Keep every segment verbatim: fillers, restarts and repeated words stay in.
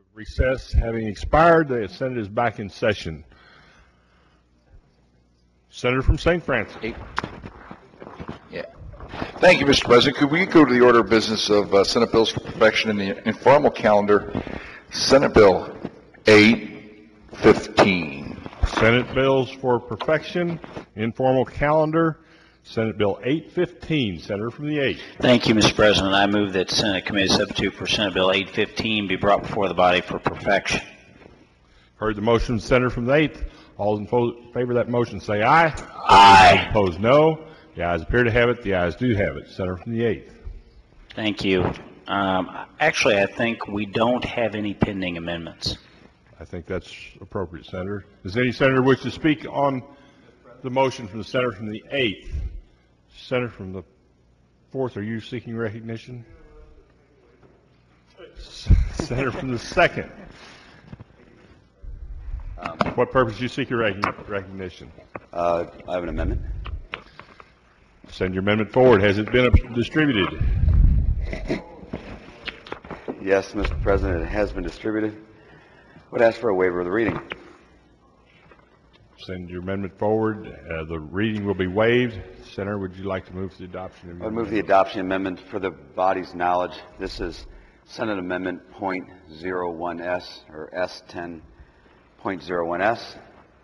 Recess having expired, the Senate is back in session. Senator from Saint Francis. Yeah. Thank you, Mister President. Could we go to the order of business of uh, Senate bills for perfection in the informal calendar? Senate Bill eight fifteen. Senate bills for perfection, informal calendar. Senate Bill eight fifteen. Senator from the eighth. Thank you, Mister President. I move that Senate Committee Substitute for Senate Bill eight fifteen be brought before the body for perfection. Heard the motion, Senator from the eighth. All in favor of that motion say aye. Aye. Opposed, no. The ayes appear to have it. The ayes do have it. Senator from the eighth. Thank you. Um, actually, I think we don't have any pending amendments. I think that's appropriate, Senator. Does any senator wish to speak on the motion from the senator from the eighth? Senator from the fourth, are you seeking recognition? Senator from the second. Um, What purpose do you seek your recognition? uh, I have an amendment. Send your amendment forward. Has it been distributed? Yes, Mister President, it has been distributed. Would ask for a waiver of the reading. Send your amendment forward. Uh, the reading will be waived. Senator, would you like to move to the adoption of I your would move the amendment? adoption amendment for the body's knowledge. This is Senate Amendment point zero one S or S ten point zero one S.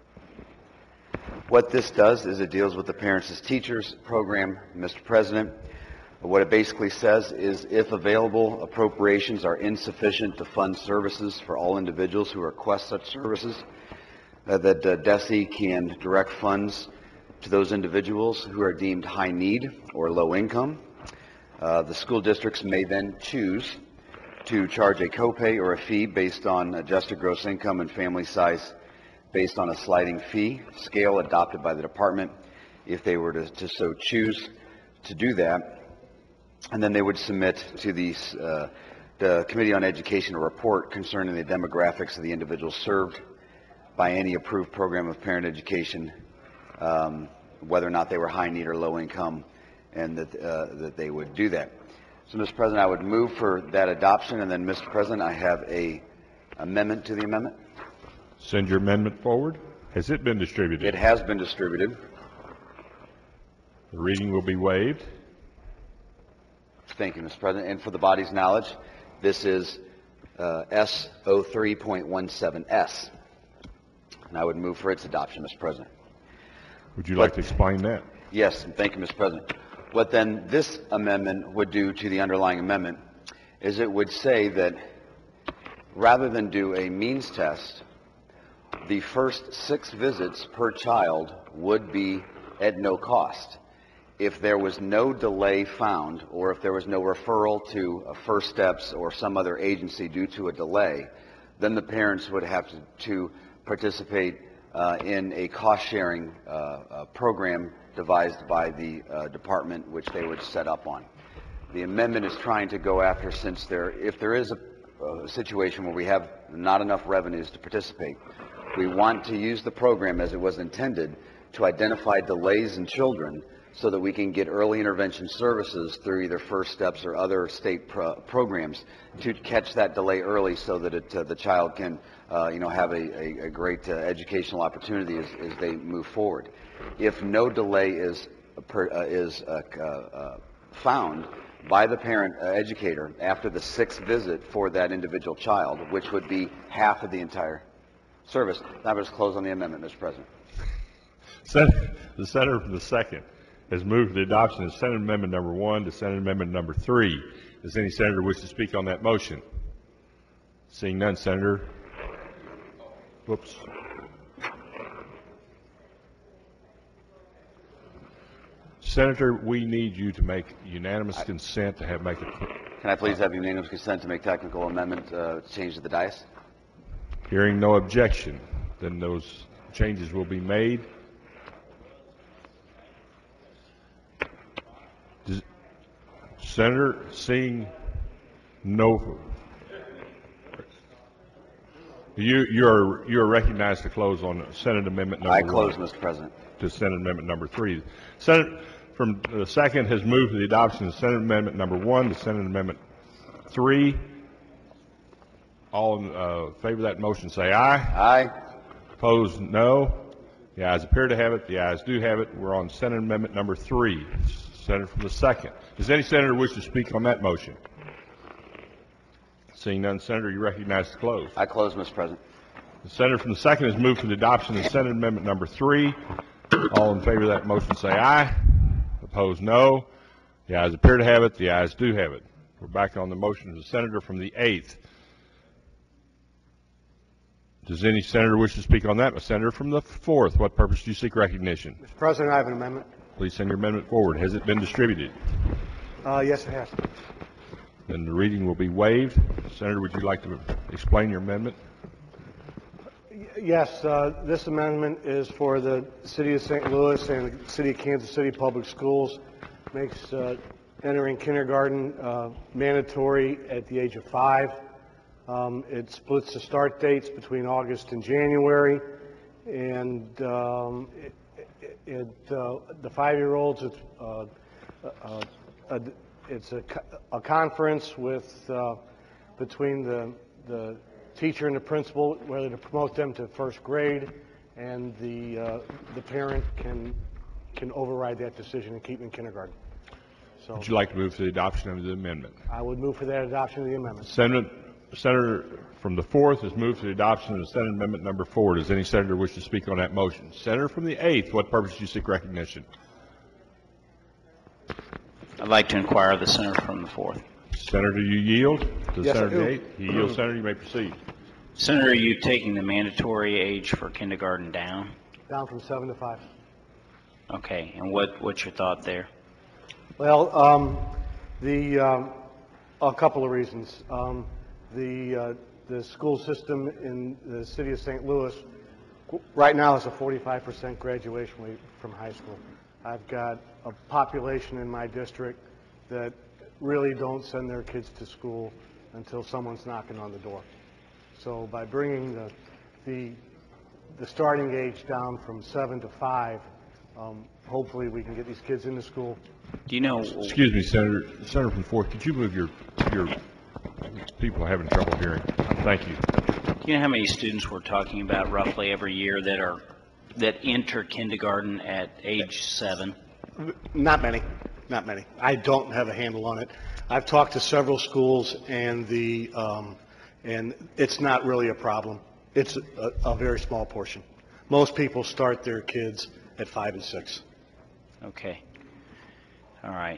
What this does is it deals with the Parents as Teachers program, Mister President. What it basically says is if available appropriations are insufficient to fund services for all individuals who request such services, uh, that uh, D E S E can direct funds to those individuals who are deemed high need or low income. Uh, the school districts may then choose to charge a copay or a fee based on adjusted gross income and family size based on a sliding fee scale adopted by the department if they were to, to so choose to do that. And then they would submit to the, uh, the Committee on Education a report concerning the demographics of the individuals served by any approved program of parent education, um, whether or not they were high need or low income, and that, uh, that they would do that. So, Mister President, I would move for that adoption, and then, Mister President, I have a amendment to the amendment. Send your amendment forward. Has it been distributed? It has been distributed. The reading will be waived. Thank you, Mister President. And for the body's knowledge, this is uh, S zero three point one seven S. And I would move for its adoption, Mister President. Would you like to explain that? Yes, and thank you, Mister President. What then this amendment would do to the underlying amendment is it would say that rather than do a means test, the first six visits per child would be at no cost. If there was no delay found, or if there was no referral to uh, First Steps or some other agency due to a delay, then the parents would have to, to participate uh, in a cost-sharing uh, uh, program devised by the uh, department, which they would set up on. The amendment is trying to go after, since there, if there is a, a situation where we have not enough revenues to participate, we want to use the program as it was intended to identify delays in children so that we can get early intervention services through either First Steps or other state pro programs to catch that delay early so that it, uh, the child can uh, you know, have a, a, a great uh, educational opportunity as, as they move forward. If no delay is, per, uh, is uh, uh, found by the parent uh, educator after the sixth visit for that individual child, which would be half of the entire service, I would just close on the amendment, Mister President. Sen the senator from the second has moved for the adoption of Senate Amendment number one to Senate Amendment number three. Does any senator wish to speak on that motion? Seeing none, Senator. Whoops. Senator, we need you to make unanimous I, consent to have make a. Can I please have unanimous consent to make technical amendment uh, change to the dais? Hearing no objection, then those changes will be made. Does, Senator, seeing no, you you are you are recognized to close on Senate Amendment number I one. close, Mister President. To Senate Amendment number three. Senate from the second has moved to the adoption of Senate Amendment number one to Senate Amendment three. All in uh, favor of that motion, say aye. Aye. Opposed, no. The ayes appear to have it. The ayes do have it. We're on Senate Amendment number three. Senator from the second. Does any senator wish to speak on that motion? Seeing none, Senator, you recognize to close. I close, Mister President. The senator from the second has moved for the adoption of Senate Amendment number three. All in favor of that motion, say aye. Opposed, no. The ayes appear to have it. The ayes do have it. We're back on the motion of the senator from the eighth. Does any senator wish to speak on that? A senator from the fourth. What purpose do you seek recognition? Mister President, I have an amendment. Please send your amendment forward. Has it been distributed? Uh, yes, it has. Then the reading will be waived. Senator, would you like to explain your amendment? Y- Yes, uh, this amendment is for the City of Saint Louis and the City of Kansas City Public Schools. Makes uh, entering kindergarten uh, mandatory at the age of five. Um, It splits the start dates between August and January. And um, it, it- it, uh, the five-year-olds, it's uh, uh, uh, it's a co- a conference with, uh, between the the teacher and the principal, whether to promote them to first grade, and the uh, the parent can can override that decision and keep them in kindergarten. So Would you like to move to the adoption of the amendment? I would move for that adoption of the amendment. Senator, Senator from the fourth has moved to the adoption of the Senate Amendment number four. Does any senator wish to speak on that motion? Senator from the eighth, what purpose do you seek recognition? I'd like to inquire of the senator from the fourth. Senator, you yield to the Yes, I senator from the do. eighth? He yields, Senator. You may proceed. Senator, are you taking the mandatory age for kindergarten down? Down from seven to five. Okay, and what, what's your thought there? Well, um, the, um, a couple of reasons. Um, the, uh, the school system in the city of Saint Louis right now is a forty-five percent graduation rate from high school. I've got a population in my district that really don't send their kids to school until someone's knocking on the door. So by bringing the, the, the starting age down from seven to five, um, hopefully we can get these kids into school. Do you know, Excuse me, Senator. Senator from the fourth, could you move your, your, people are having trouble hearing. Thank you. do you know how many students we're talking about roughly every year that are, that enter kindergarten at age seven? Not many, not many. I don't have a handle on it. I've talked to several schools, and the, um, and it's not really a problem. It's a, a very small portion. Most people start their kids at five and six. Okay. All right.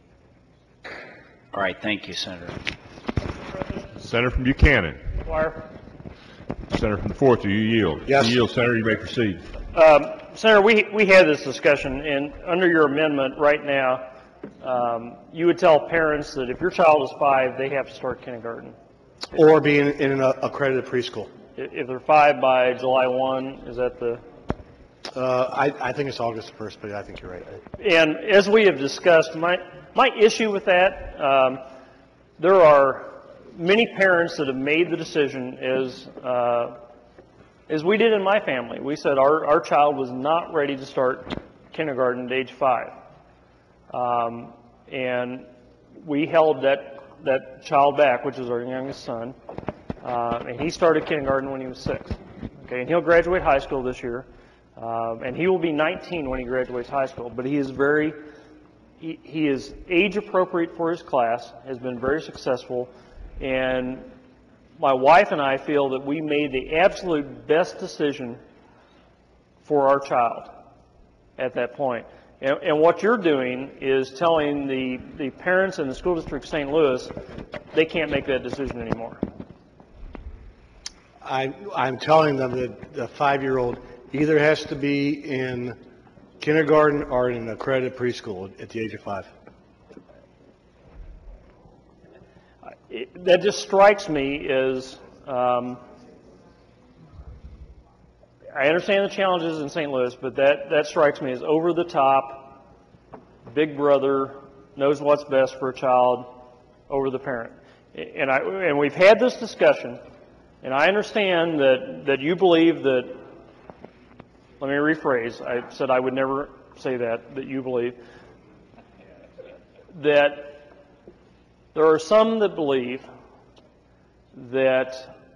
All right, thank you, Senator. Senator from Buchanan. Dwyer. Senator from the fourth, do you yield? Yes. You yield, Senator. You may proceed. Um, Senator, we, we had this discussion, and under your amendment right now, um, you would tell parents that if your child is five, they have to start kindergarten. Or be in, in an accredited preschool. I- If they're five by July first, is that the, Uh, I, I think it's August first, but I think you're right. and as we have discussed, my, my issue with that, um, there are many parents that have made the decision as, uh, as we did in my family. We said our, our child was not ready to start kindergarten at age five. Um, and we held that, that child back, which is our youngest son, uh, and he started kindergarten when he was six. Okay, and he'll graduate high school this year, um, and he will be nineteen when he graduates high school, but he is very, he, he is age appropriate for his class, has been very successful, and my wife and I feel that we made the absolute best decision for our child at that point. And, and what you're doing is telling the, the parents in the school district of Saint Louis they can't make that decision anymore. I, I'm telling them that the five-year-old either has to be in kindergarten or in an accredited preschool at the age of five. It, that just strikes me as, um, I understand the challenges in Saint Louis, but that, that strikes me as over the top, big brother, knows what's best for a child over the parent. And I, and we've had this discussion, and I understand that, that you believe that, let me rephrase, I said I would never say that, that you believe, that there are some that believe that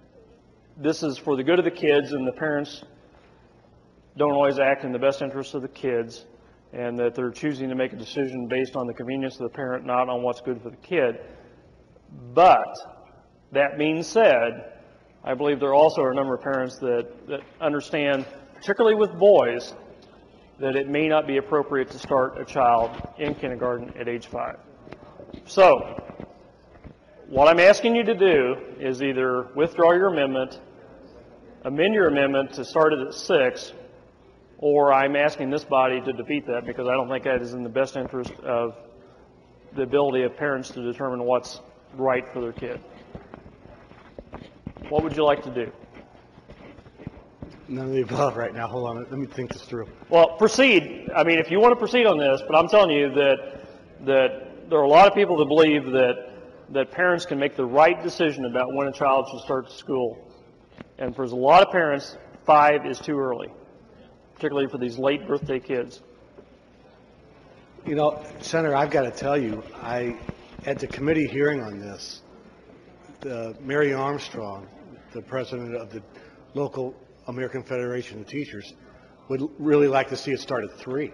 this is for the good of the kids, and the parents don't always act in the best interest of the kids, and that they're choosing to make a decision based on the convenience of the parent, not on what's good for the kid. But that being said, I believe there also are a number of parents that, that understand, particularly with boys, that it may not be appropriate to start a child in kindergarten at age five. So, what I'm asking you to do is either withdraw your amendment, amend your amendment to start it at six, or I'm asking this body to defeat that because I don't think that is in the best interest of the ability of parents to determine what's right for their kid. What would you like to do? None of the above right now. Hold on. Let me think this through. Well, proceed. I mean, if you want to proceed on this, but I'm telling you that that there are a lot of people that believe that that parents can make the right decision about when a child should start school. And for a lot of parents, five is too early, particularly for these late birthday kids. You know, Senator, I've got to tell you, I, at the committee hearing on this, the, Mary Armstrong, the president of the local American Federation of Teachers, would really like to see it start at three.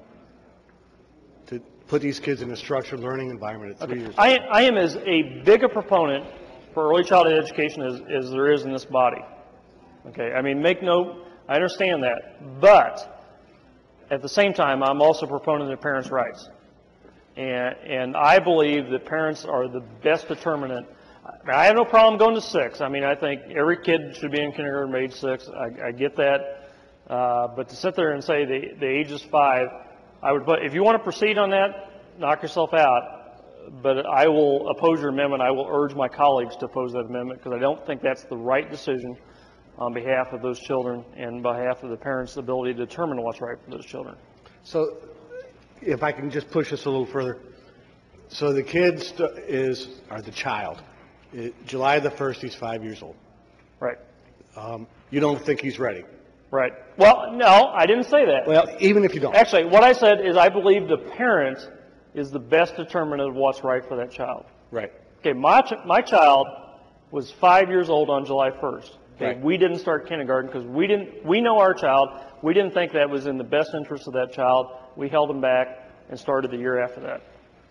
To put these kids in a structured learning environment at three Okay. years. I, I am as a big a proponent for early childhood education as, as there is in this body. Okay, I mean, make no, I understand that, but at the same time, I'm also a proponent of parents' rights. And, and I believe that parents are the best determinant. I have no problem going to six. I mean, I think every kid should be in kindergarten by age six. I, I get that. Uh, but to sit there and say the, the age is five, I would put, if you want to proceed on that, knock yourself out. But I will oppose your amendment. I will urge my colleagues to oppose that amendment because I don't think that's the right decision on behalf of those children and on behalf of the parents' ability to determine what's right for those children. So, if I can just push this a little further. So the kid st- is, or the child, i- July the first, he's five years old. Right. Um, you don't think he's ready? Right. Well, no, I didn't say that. Well, even if you don't. Actually, what I said is I believe the parent is the best determinant of what's right for that child. Right. Okay, my, ch- my child was five years old on July first. Okay, Right. we didn't start kindergarten because we didn't, we know our child. We didn't think that was in the best interest of that child. We held him back and started the year after that.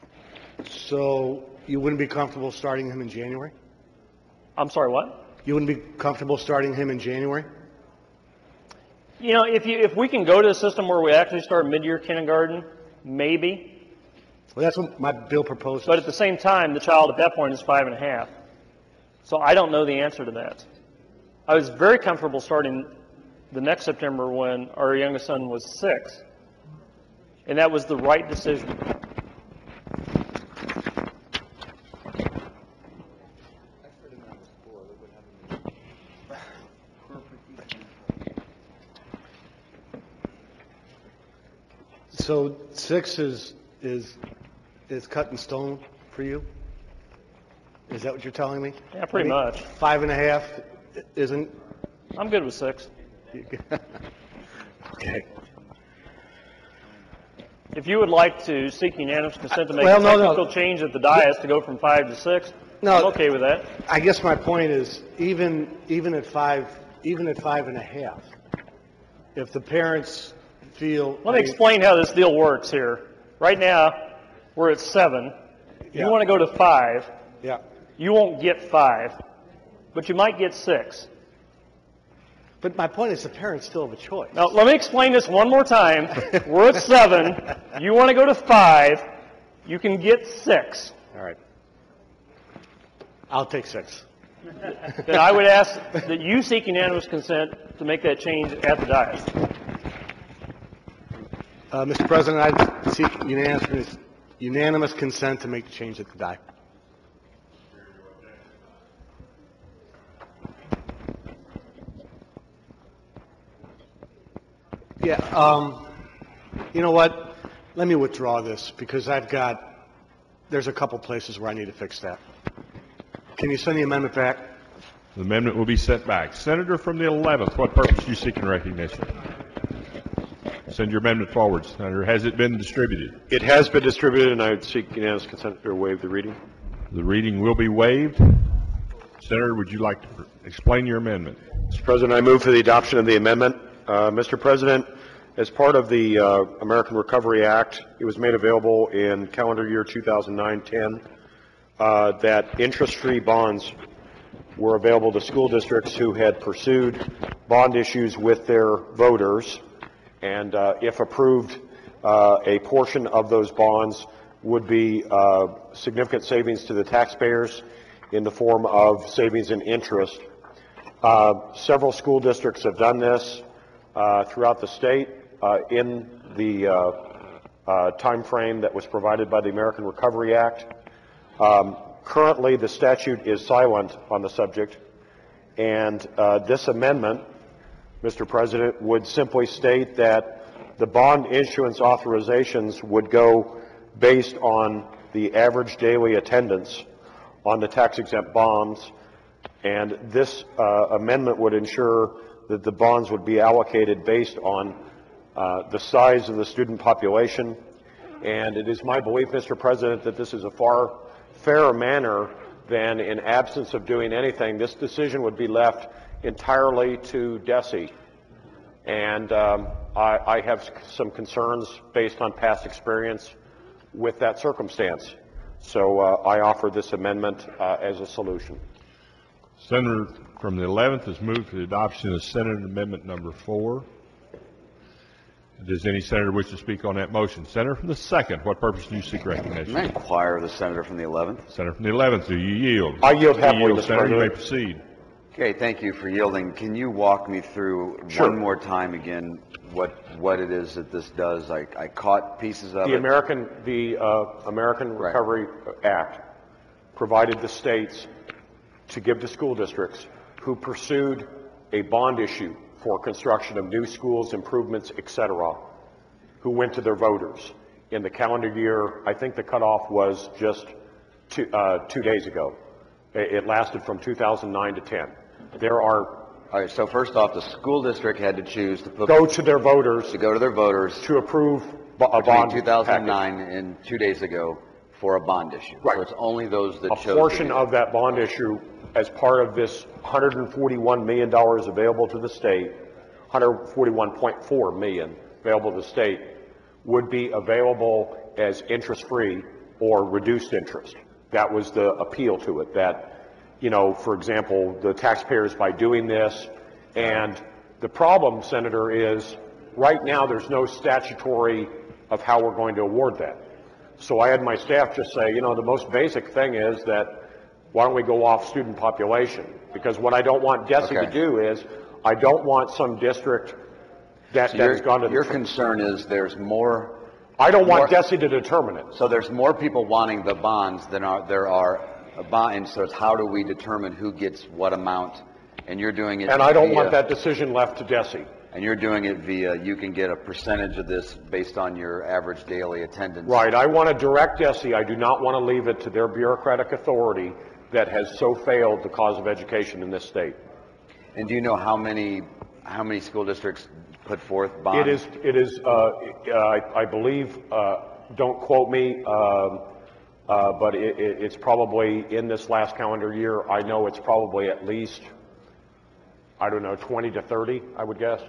So you wouldn't be comfortable starting him in January? I'm sorry, what? You wouldn't be comfortable starting him in January? You know, if you, if we can go to a system where we actually start mid-year kindergarten, maybe. Well, that's what my bill proposes. But at the same time, the child at that point is five and a half. So I don't know the answer to that. I was very comfortable starting the next September when our youngest son was six. And that was the right decision. So six is, is, is cut in stone for you? Is that what you're telling me? Yeah, pretty I mean, much. Five and a half isn't? I'm good with six. Okay. If you would like to seek unanimous consent to make Well, a no, no. technical change at the dais to go from five to six, No. I'm okay with that. I guess my point is, even, even at five, even at five and a half, if the parents feel. Let me explain how this deal works here. Right now, we're at seven. If Yeah. you want to go to five, Yeah. you won't get five, but you might get six. But my point is the parents still have a choice. Now, let me explain this one more time. We're at seven. You want to go to five, you can get six. All right. I'll take six. Then I would ask that you seek unanimous consent to make that change at the dais. Uh, Mister President, I seek unanimous, unanimous consent to make the change at the die. Yeah, um, you know what? Let me withdraw this because I've got, there's a couple places where I need to fix that. Can you send the amendment back? The amendment will be sent back. Senator from the eleventh, what purpose are you seeking recognition? Send your amendment forward, Senator. Has it been distributed? It has been distributed, and I would seek unanimous consent to waive the reading. The reading will be waived. Senator, would you like to pr- explain your amendment? Mister President, I move for the adoption of the amendment. Uh, Mister President, as part of the uh, American Recovery Act, it was made available in calendar year two thousand nine ten uh, that interest-free bonds were available to school districts who had pursued bond issues with their voters, and uh, if approved, uh, a portion of those bonds would be uh, significant savings to the taxpayers in the form of savings in interest. Uh, several school districts have done this uh, throughout the state uh, in the uh, uh, time frame that was provided by the American Recovery Act. Um, currently, the statute is silent on the subject, and uh, this amendment, Mister President, would simply state that the bond issuance authorizations would go based on the average daily attendance on the tax-exempt bonds, and this uh, amendment would ensure that the bonds would be allocated based on uh, the size of the student population. And it is my belief, Mister President, that this is a far fairer manner than, in absence of doing anything, this decision would be left entirely to DESE. And um, I, I have some concerns based on past experience with that circumstance. So uh, I offer this amendment uh, as a solution. Senator from the eleventh has moved for the adoption of Senate Amendment Number Four. Does any senator wish to speak on that motion? Senator from the second, what purpose do you seek recognition? May I inquire of the senator from the eleventh? Senator from the eleventh, do you yield? I yield happily, You yield, Mister Senator, you may President. proceed. Okay, thank you for yielding. Can you walk me through Sure. one more time again what what it is that this does? I, I caught pieces of The it. American, the uh, American Right. Recovery Act provided the states to give to school districts who pursued a bond issue for construction of new schools, improvements, et cetera, who went to their voters. In the calendar year, I think the cutoff was just two, uh, two days ago. It, it lasted from two thousand nine to ten. There are, All right, so first off, the school district had to choose to put, go to their voters to go to their voters to approve bo- a between bond two thousand package. nine and two days ago for a bond issue. Right. So it's only those that A chose. to portion do of that bond issue, as part of this one hundred forty-one million dollars available to the state, one hundred forty-one point four million dollars available to the state, would be available as interest-free or reduced interest. That was the appeal to it, that, you know, for example, the taxpayers, by doing this, and the problem, Senator, is right now there's no statutory of how we're going to award that. So I had my staff just say, you know, the most basic thing is that why don't we go off student population? Because what I don't want DESE to Okay. do is, I don't want some district that, So that your, has gone to the... your concern is there's more, I don't want more- DESE to determine it. so there's more people wanting the bonds than are, there are a bond, and so it's how do we determine who gets what amount? And you're doing it And I don't via- want that decision left to DESE. And you're doing it via, you can get a percentage of this based on your average daily attendance. Right, I want to direct DESE, I do not want to leave it to their bureaucratic authority that has so failed the cause of education in this state. And do you know how many, how many school districts put forth bonds? It is, it is, uh, uh, I I believe, uh, don't quote me, um, uh, but it, it- it's probably in this last calendar year, I know it's probably at least, I don't know, twenty to thirty, I would guess.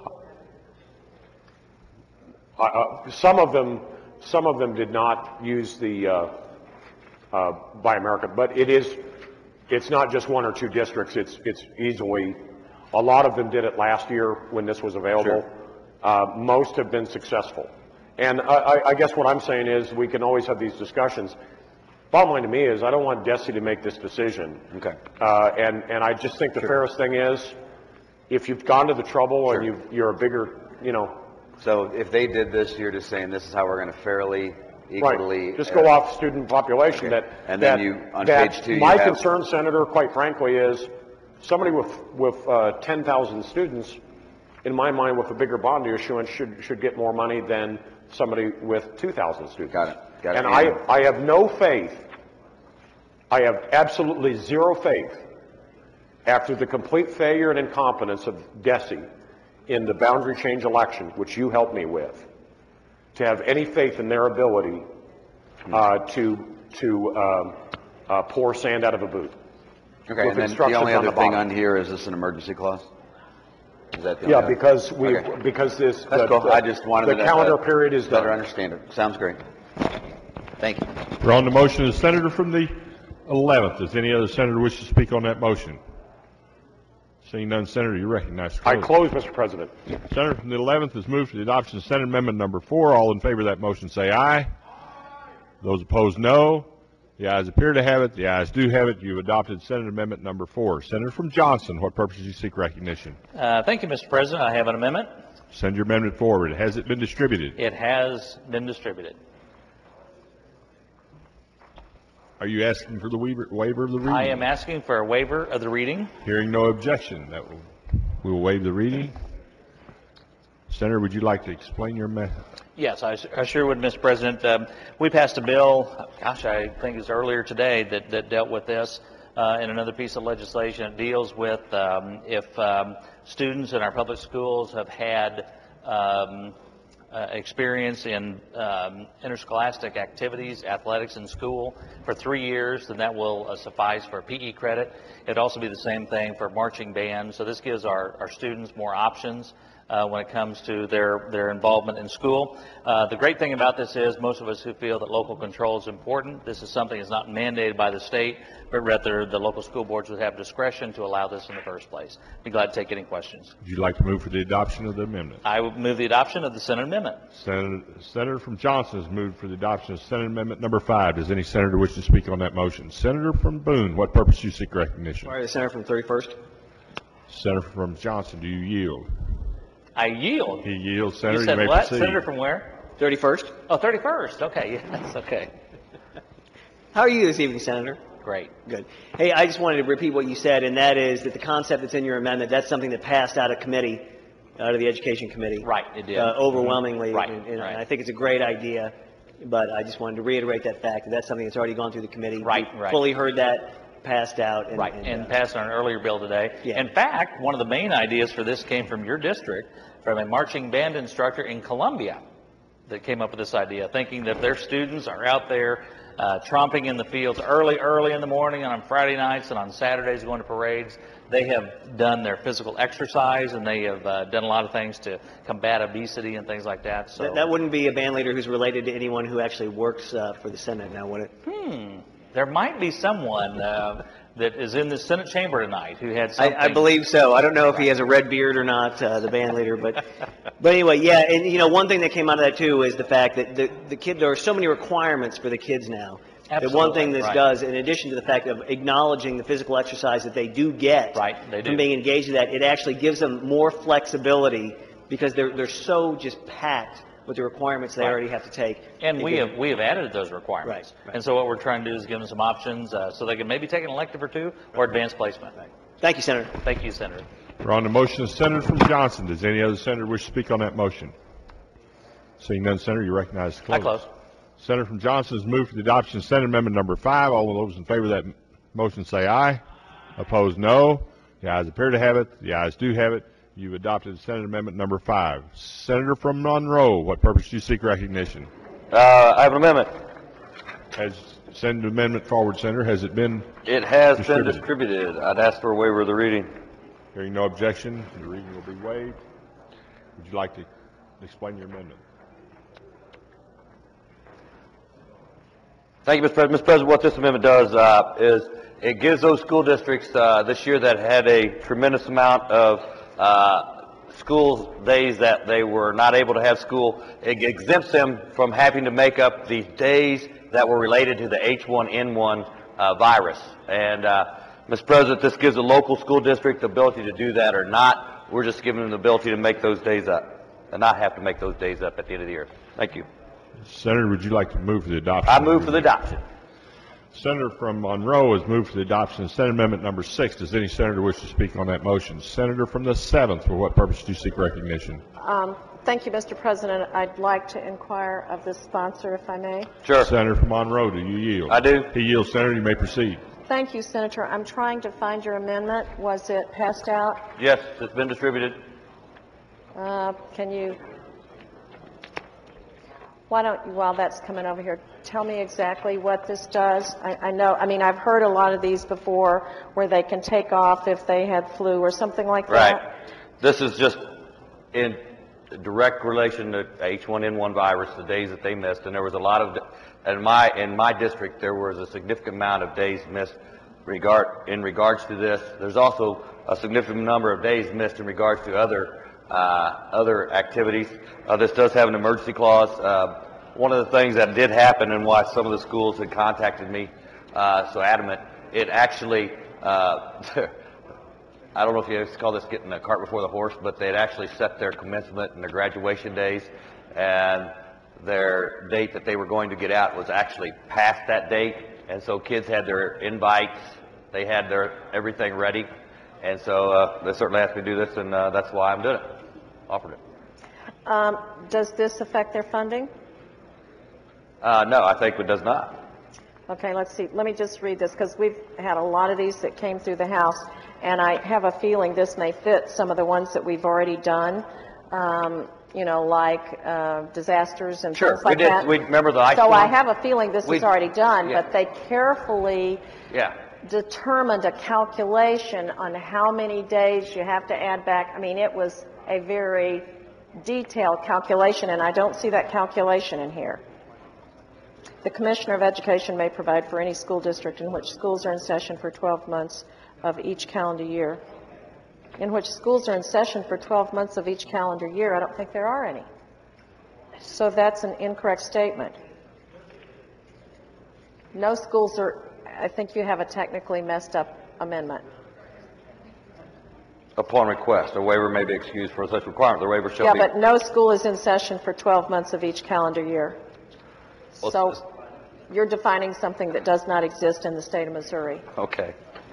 Uh, uh, Some of them, some of them did not use the uh, uh, Buy America, but it is, it's not just one or two districts, it's, it's easily, a lot of them did it last year when this was available. Uh, Most have been successful. And I, I- I guess what I'm saying is, we can always have these discussions. Bottom line to me is, I don't want DESE to make this decision. Okay. Uh, And, and I just think the fairest thing is, if you've gone to the trouble and you've, you're a bigger, you know, So if they did this, you're just saying this is how we're going to fairly, equally. right, just go uh, off student population, Okay. that. And then that- you- on that page two, you My have- concern, Senator, quite frankly, is somebody with, with uh, ten thousand students, in my mind, with a bigger bond issuance, should, should get more money than somebody with two thousand students. Got it, got it. And I, I have no faith, I have absolutely zero faith, after the complete failure and incompetence of DESE in the boundary change election, which you helped me with, to have any faith in their ability uh, to, to um, uh, pour sand out of a boot. Okay, with and then the instructions only on other the thing bottom. on here, is this an emergency clause? Is that the Yeah, only- because we, Okay. because this. That's the- cool. I just wanted The to. calendar uh, period is Better done. understand it. Sounds great. Thank you. We're on the motion of the senator from the eleventh. Does any other senator wish to speak on that motion? Seeing none, Senator, you recognize. I close, Mister President. Senator from the eleventh has moved for the adoption of Senate Amendment Number Four. All in favor of that motion say aye. Those opposed, no. The ayes appear to have it. The ayes do have it. You've adopted Senate Amendment Number Four. Senator from Johnson, what purpose do you seek recognition? Uh, Thank you, Mister President. I have an amendment. Send your amendment forward. Has it been distributed? It has been distributed. Are you asking for the waiver waiver of the reading? I am asking for a waiver of the reading. Hearing no objection, that will, we will waive the reading. Senator, would you like to explain your method? Yes, I s- I sure would, Mister President. Um, We passed a bill, gosh, I think it was earlier today, that that dealt with this uh, in another piece of legislation. It deals with um, if um, students in our public schools have had um, uh, experience in um, interscholastic activities, athletics in school for three years, then that will uh, suffice for P E credit. It'd also be the same thing for marching band. So this gives our, our students more options Uh, when it comes to their, their involvement in school. Uh, the great thing about this is most of us who feel that local control is important, this is something that's not mandated by the state, but rather the local school boards would have discretion to allow this in the first place. Be glad to take any questions. Would you like to move for the adoption of the amendment? I would move the adoption of the Senate amendment. Senator, Senator from Johnson has moved for the adoption of Senate Amendment Number Five. Does any senator wish to speak on that motion? Senator from Boone, what purpose do you seek recognition? All right, the senator from thirty-first. Senator from Johnson, do you yield? I yield. He yields. You Senator, you, said may what? proceed. Senator from where? thirty-first. Oh, thirty-first. Okay, yes, okay. How are you this evening, Senator? Great. Good. Hey, I just wanted to repeat what you said, and that is that the concept that's in your amendment, that's something that passed out of committee, out of the Education Committee. Right, it did. Uh, overwhelmingly. Right, and, and right. I think it's a great idea, but I just wanted to reiterate that fact, that that's something that's already gone through the committee. Right, We right. Fully heard that, passed out. And, Right, and, and uh, passed on an earlier bill today. Yeah. In fact, one of the main ideas for this came from your district, from a marching band instructor in Columbia that came up with this idea, thinking that their students are out there uh, tromping in the fields early, early in the morning and on Friday nights and on Saturdays going to parades. They have done their physical exercise and they have uh, done a lot of things to combat obesity and things like that. So that, that wouldn't be a band leader who's related to anyone who actually works uh, for the Senate now, would it? hmm, there might be someone uh, that is in the Senate chamber tonight who had I, something. I believe so. I don't know if he has a red beard or not, uh, the band leader, but, but anyway, yeah, and you know, one thing that came out of that too is the fact that the, the kid, there are so many requirements for the kids now. That one thing Absolutely, this right. does, in addition to the fact of acknowledging the physical exercise that they do get. Right, they do. From being engaged in that, it actually gives them more flexibility because they're, they're so just packed with the requirements they Right. already have to take. And It we gives- have, we have added those requirements. Right, right. And so what we're trying to do is give them some options, uh, so they can maybe take an elective or two, or advanced placement. Thank you, Senator. Thank you, Senator. We're on the motion of Senator from Johnson. Does any other senator wish to speak on that motion? Seeing none, Senator, you recognize to I close. close. Senator from Johnson has moved for the adoption of Senate Amendment Number Five. All of those in favor of that m- motion say aye. Opposed, no. The ayes appear to have it. The ayes do have it. You've adopted Senate Amendment Number Five. Senator from Monroe, what purpose do you seek recognition? Uh, I have an amendment. Has, send the amendment forward, Senator. Has it been It has been Distributed. distributed. I'd ask for a waiver of the reading. Hearing no objection, the reading will be waived. Would you like to explain your amendment? Thank you, Mister President. Mister President, what this amendment does uh, is it gives those school districts uh, this year that had a tremendous amount of uh, school days that they were not able to have school, it exempts them from having to make up the days that were related to the H one N one uh, virus. And, uh, Mister President, this gives a local school district the ability to do that or not. We're just giving them the ability to make those days up and not have to make those days up at the end of the year. Thank you. Senator, would you like to move for the adoption? I move for the adoption. Senator from Monroe has moved for the adoption of Senate Amendment Number Six. Does any senator wish to speak on that motion? Senator from the seventh, for what purpose do you seek recognition? Um, Thank you, Mister President. I'd like to inquire of the sponsor, if I may. Sure. Senator from Monroe, do you yield? I do. He yields, Senator. You may proceed. Thank you, Senator. I'm trying to find your amendment. Was it passed out? Yes, it's been distributed. Uh, Can you, Why don't you, while that's coming over here, tell me exactly what this does? I, I know, I mean, I've heard a lot of these before where they can take off if they had flu or something like that. Right. This is just in direct relation to H one N one virus, the days that they missed, and there was a lot of, in my, in my district, there was a significant amount of days missed regard, in regards to this. There's also a significant number of days missed in regards to other Uh, other activities. Uh, this does have an emergency clause. Uh, one of the things that did happen and why some of the schools had contacted me uh, so adamant, it actually, uh, I don't know if you call this getting the cart before the horse, but they had actually set their commencement and their graduation days, and their date that they were going to get out was actually past that date, and so kids had their invites, they had their everything ready, and so uh, they certainly asked me to do this, and uh, that's why I'm doing it. Offered it. Um, does this affect their funding? Uh, no, I think it does not. Okay, let's see. Let me just read this because we've had a lot of these that came through the House, and I have a feeling this may fit some of the ones that we've already done. Um, you know, like uh, disasters and Sure, things like we did. that. We remember the ice So storm? I have a feeling this We- is already done, yeah. but they carefully Yeah. determined a calculation on how many days you have to add back. I mean, it was a very detailed calculation, and I don't see that calculation in here. The Commissioner of Education may provide for any school district in which schools are in session for twelve months of each calendar year. In which schools are in session for twelve months of each calendar year, I don't think there are any. So that's an incorrect statement. No schools are, I think you have a technically messed up amendment. Upon request, a waiver may be excused for such requirement. The waiver shall Yeah, be... but no school is in session for twelve months of each calendar year. Well, So it's- you're defining something that does not exist in the state of Missouri. Okay.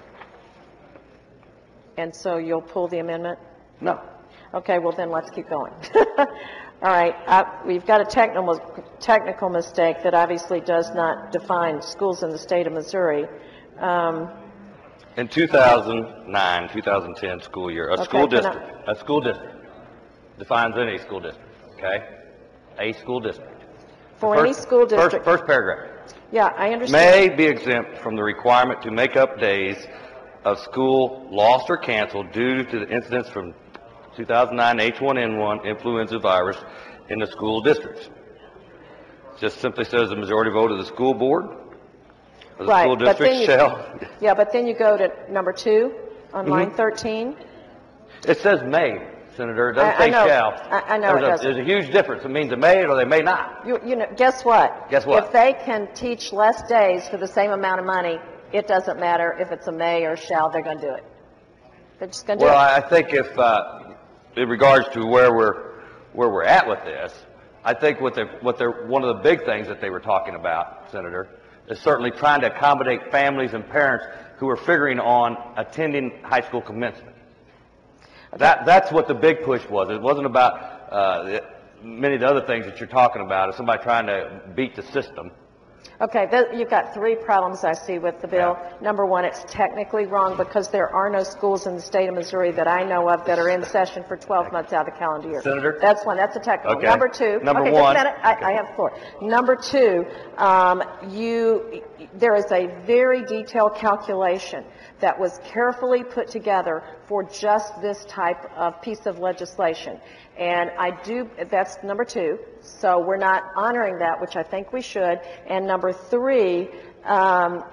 And so you'll pull the amendment? No. Okay, well then let's keep going. All right, uh, we've got a technical, technical mistake that obviously does not define schools in the state of Missouri. Um, In two thousand nine, two thousand ten school year, a Okay, school can I- district, a school district defines any school district, okay? A school district. For First- any school first- district. First paragraph. Yeah, I May understand. be exempt from the requirement to make up days of school lost or canceled due to the incidents from two thousand nine H one N one influenza virus in the school districts. Just simply says the majority vote of the school board of the Right, school but then district you- shall. Yeah, but then you go to number two on line Mhm. thirteen. It says may, Senator, it doesn't I- I say know. shall. I- I know There's it a- doesn't. There's a huge difference. It means they may or they may not. You, you know, guess what? Guess what? If they can teach less days for the same amount of money, it doesn't matter if it's a may or shall, they're going to do it. They're just going to do Well, it. I think if, uh, in regards to where we're, where we're at with this, I think what they're, what they're, one of the big things that they were talking about, Senator, is certainly trying to accommodate families and parents who are figuring on attending high school commencement. That, that's what the big push was. It wasn't about, uh, the- many of the other things that you're talking about, is somebody trying to beat the system. Okay, th- you've got three problems I see with the bill. Number one, it's technically wrong because there are no schools in the state of Missouri that I know of that are in session for twelve months out of the calendar year. Senator? That's one, that's a technical. Okay. Number two. Number okay, one. Just a minute, I, I have the floor. Number two, um, you, there is a very detailed calculation that was carefully put together for just this type of piece of legislation. And I do, that's number two, so we're not honoring that, which I think we should. And number three, um,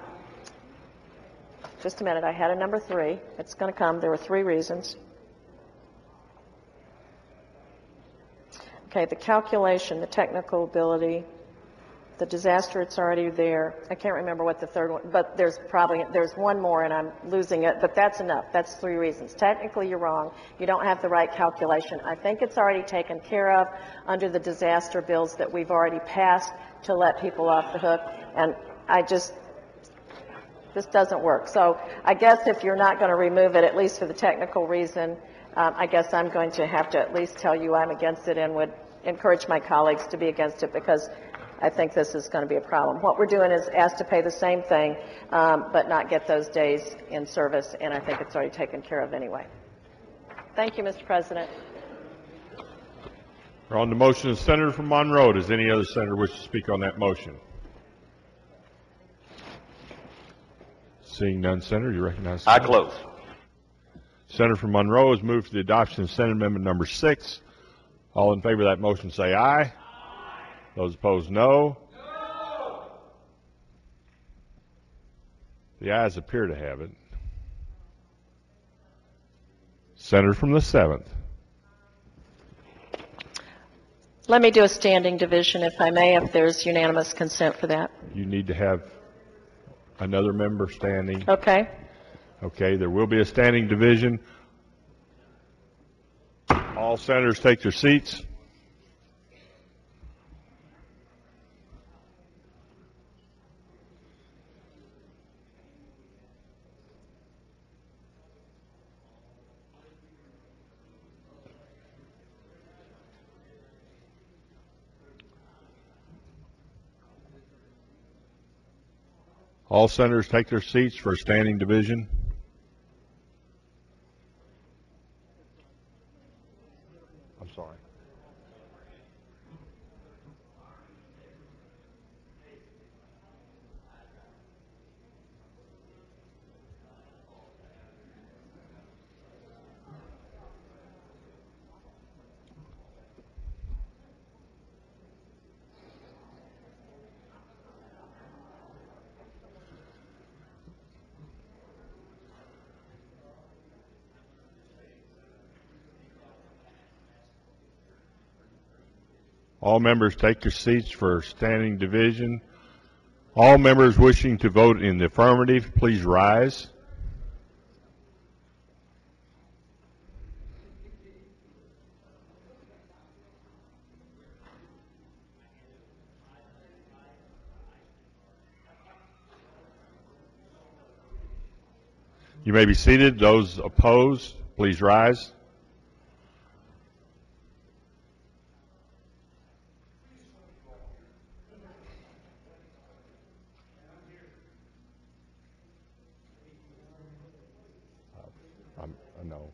just a minute, I had a number three. It's going to come. There were three reasons. Okay, the calculation, the technical ability, the disaster, it's already there. I can't remember what the third one, but there's probably, there's one more and I'm losing it, but that's enough. That's three reasons. Technically, you're wrong. You don't have the right calculation. I think it's already taken care of under the disaster bills that we've already passed to let people off the hook. And I just, this doesn't work. So I guess if you're not going to remove it, at least for the technical reason, um, I guess I'm going to have to at least tell you I'm against it and would encourage my colleagues to be against it because I think this is going to be a problem. What we're doing is asked to pay the same thing, um, but not get those days in service, and I think it's already taken care of anyway. Thank you, Mister President. We're on the motion of Senator from Monroe. Does any other senator wish to speak on that motion? Seeing none, Senator, you recognize. I close. Senator from Monroe has moved to the adoption of Senate Amendment number six. All in favor of that motion say aye. Aye. Those opposed, no. No. The ayes appear to have it. Senator from the seventh. Let me do a standing division, if I may, if there's unanimous consent for that. You need to have another member standing. Okay. Okay, there will be a standing division. All senators take their seats. All senators take their seats for a standing division. I'm sorry. All members take their seats for standing division. All members wishing to vote in the affirmative, please rise. You may be seated. Those opposed, please rise. No.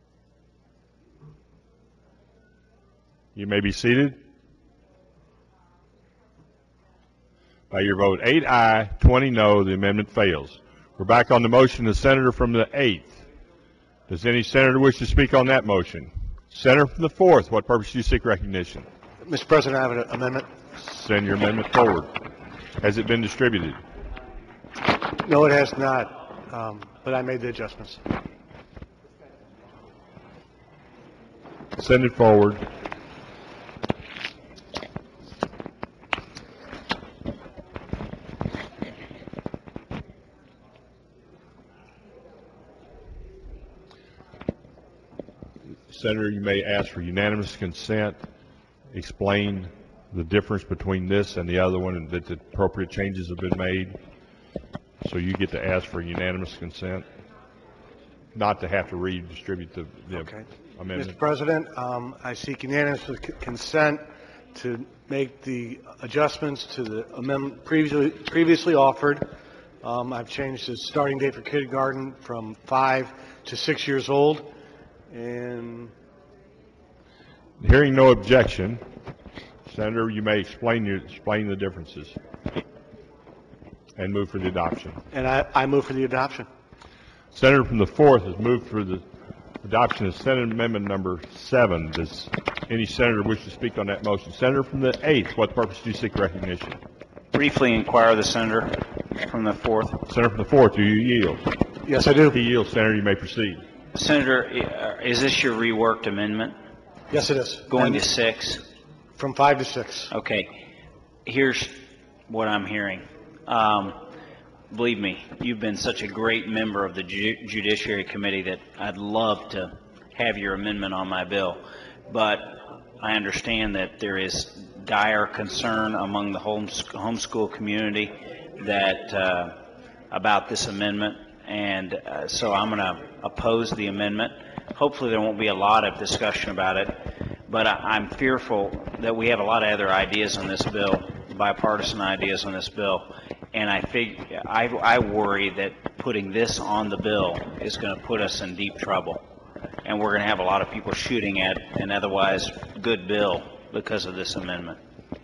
You may be seated. By your vote, eight aye, twenty no, the amendment fails. We're back on the motion. The senator from the eighth. Does any senator wish to speak on that motion? Senator from the fourth, what purpose do you seek recognition? Mister President, I have an amendment. Send your amendment forward. Has it been distributed? No, it has not, um, but I made the adjustments. Send it forward. Senator, you may ask for unanimous consent. Explain the difference between this and the other one, and that the appropriate changes have been made. So you get to ask for unanimous consent, not to have to redistribute the, the Okay. amendment. Mister President, um, I seek unanimous c- consent to make the adjustments to the amendment previously previously offered. Um, I've changed the starting date for kindergarten from five to six years old, and Hearing no objection, Senator, you may explain your, explain the differences and move for the adoption. and I, I move for the adoption. Senator from the fourth has moved for the adoption of Senate Amendment number seven. Does any senator wish to speak on that motion? Senator from the eighth, what purpose do you seek recognition? Briefly inquire the senator from the fourth. Senator from the fourth, do you yield? Yes, I do. He yields. Senator, you may proceed. Senator, uh, is this your reworked amendment? Yes, it is. Going And to six? from five to six. Okay. Here's what I'm hearing. Um, believe me, you've been such a great member of the Ju- Judiciary Committee that I'd love to have your amendment on my bill. But I understand that there is dire concern among the homes- homeschool community that uh, about this amendment, and uh, so I'm going to oppose the amendment. Hopefully there won't be a lot of discussion about it, but I, I'm fearful that we have a lot of other ideas on this bill, bipartisan ideas on this bill, and I think I, I worry that putting this on the bill is going to put us in deep trouble, and we're going to have a lot of people shooting at an otherwise good bill because of this amendment.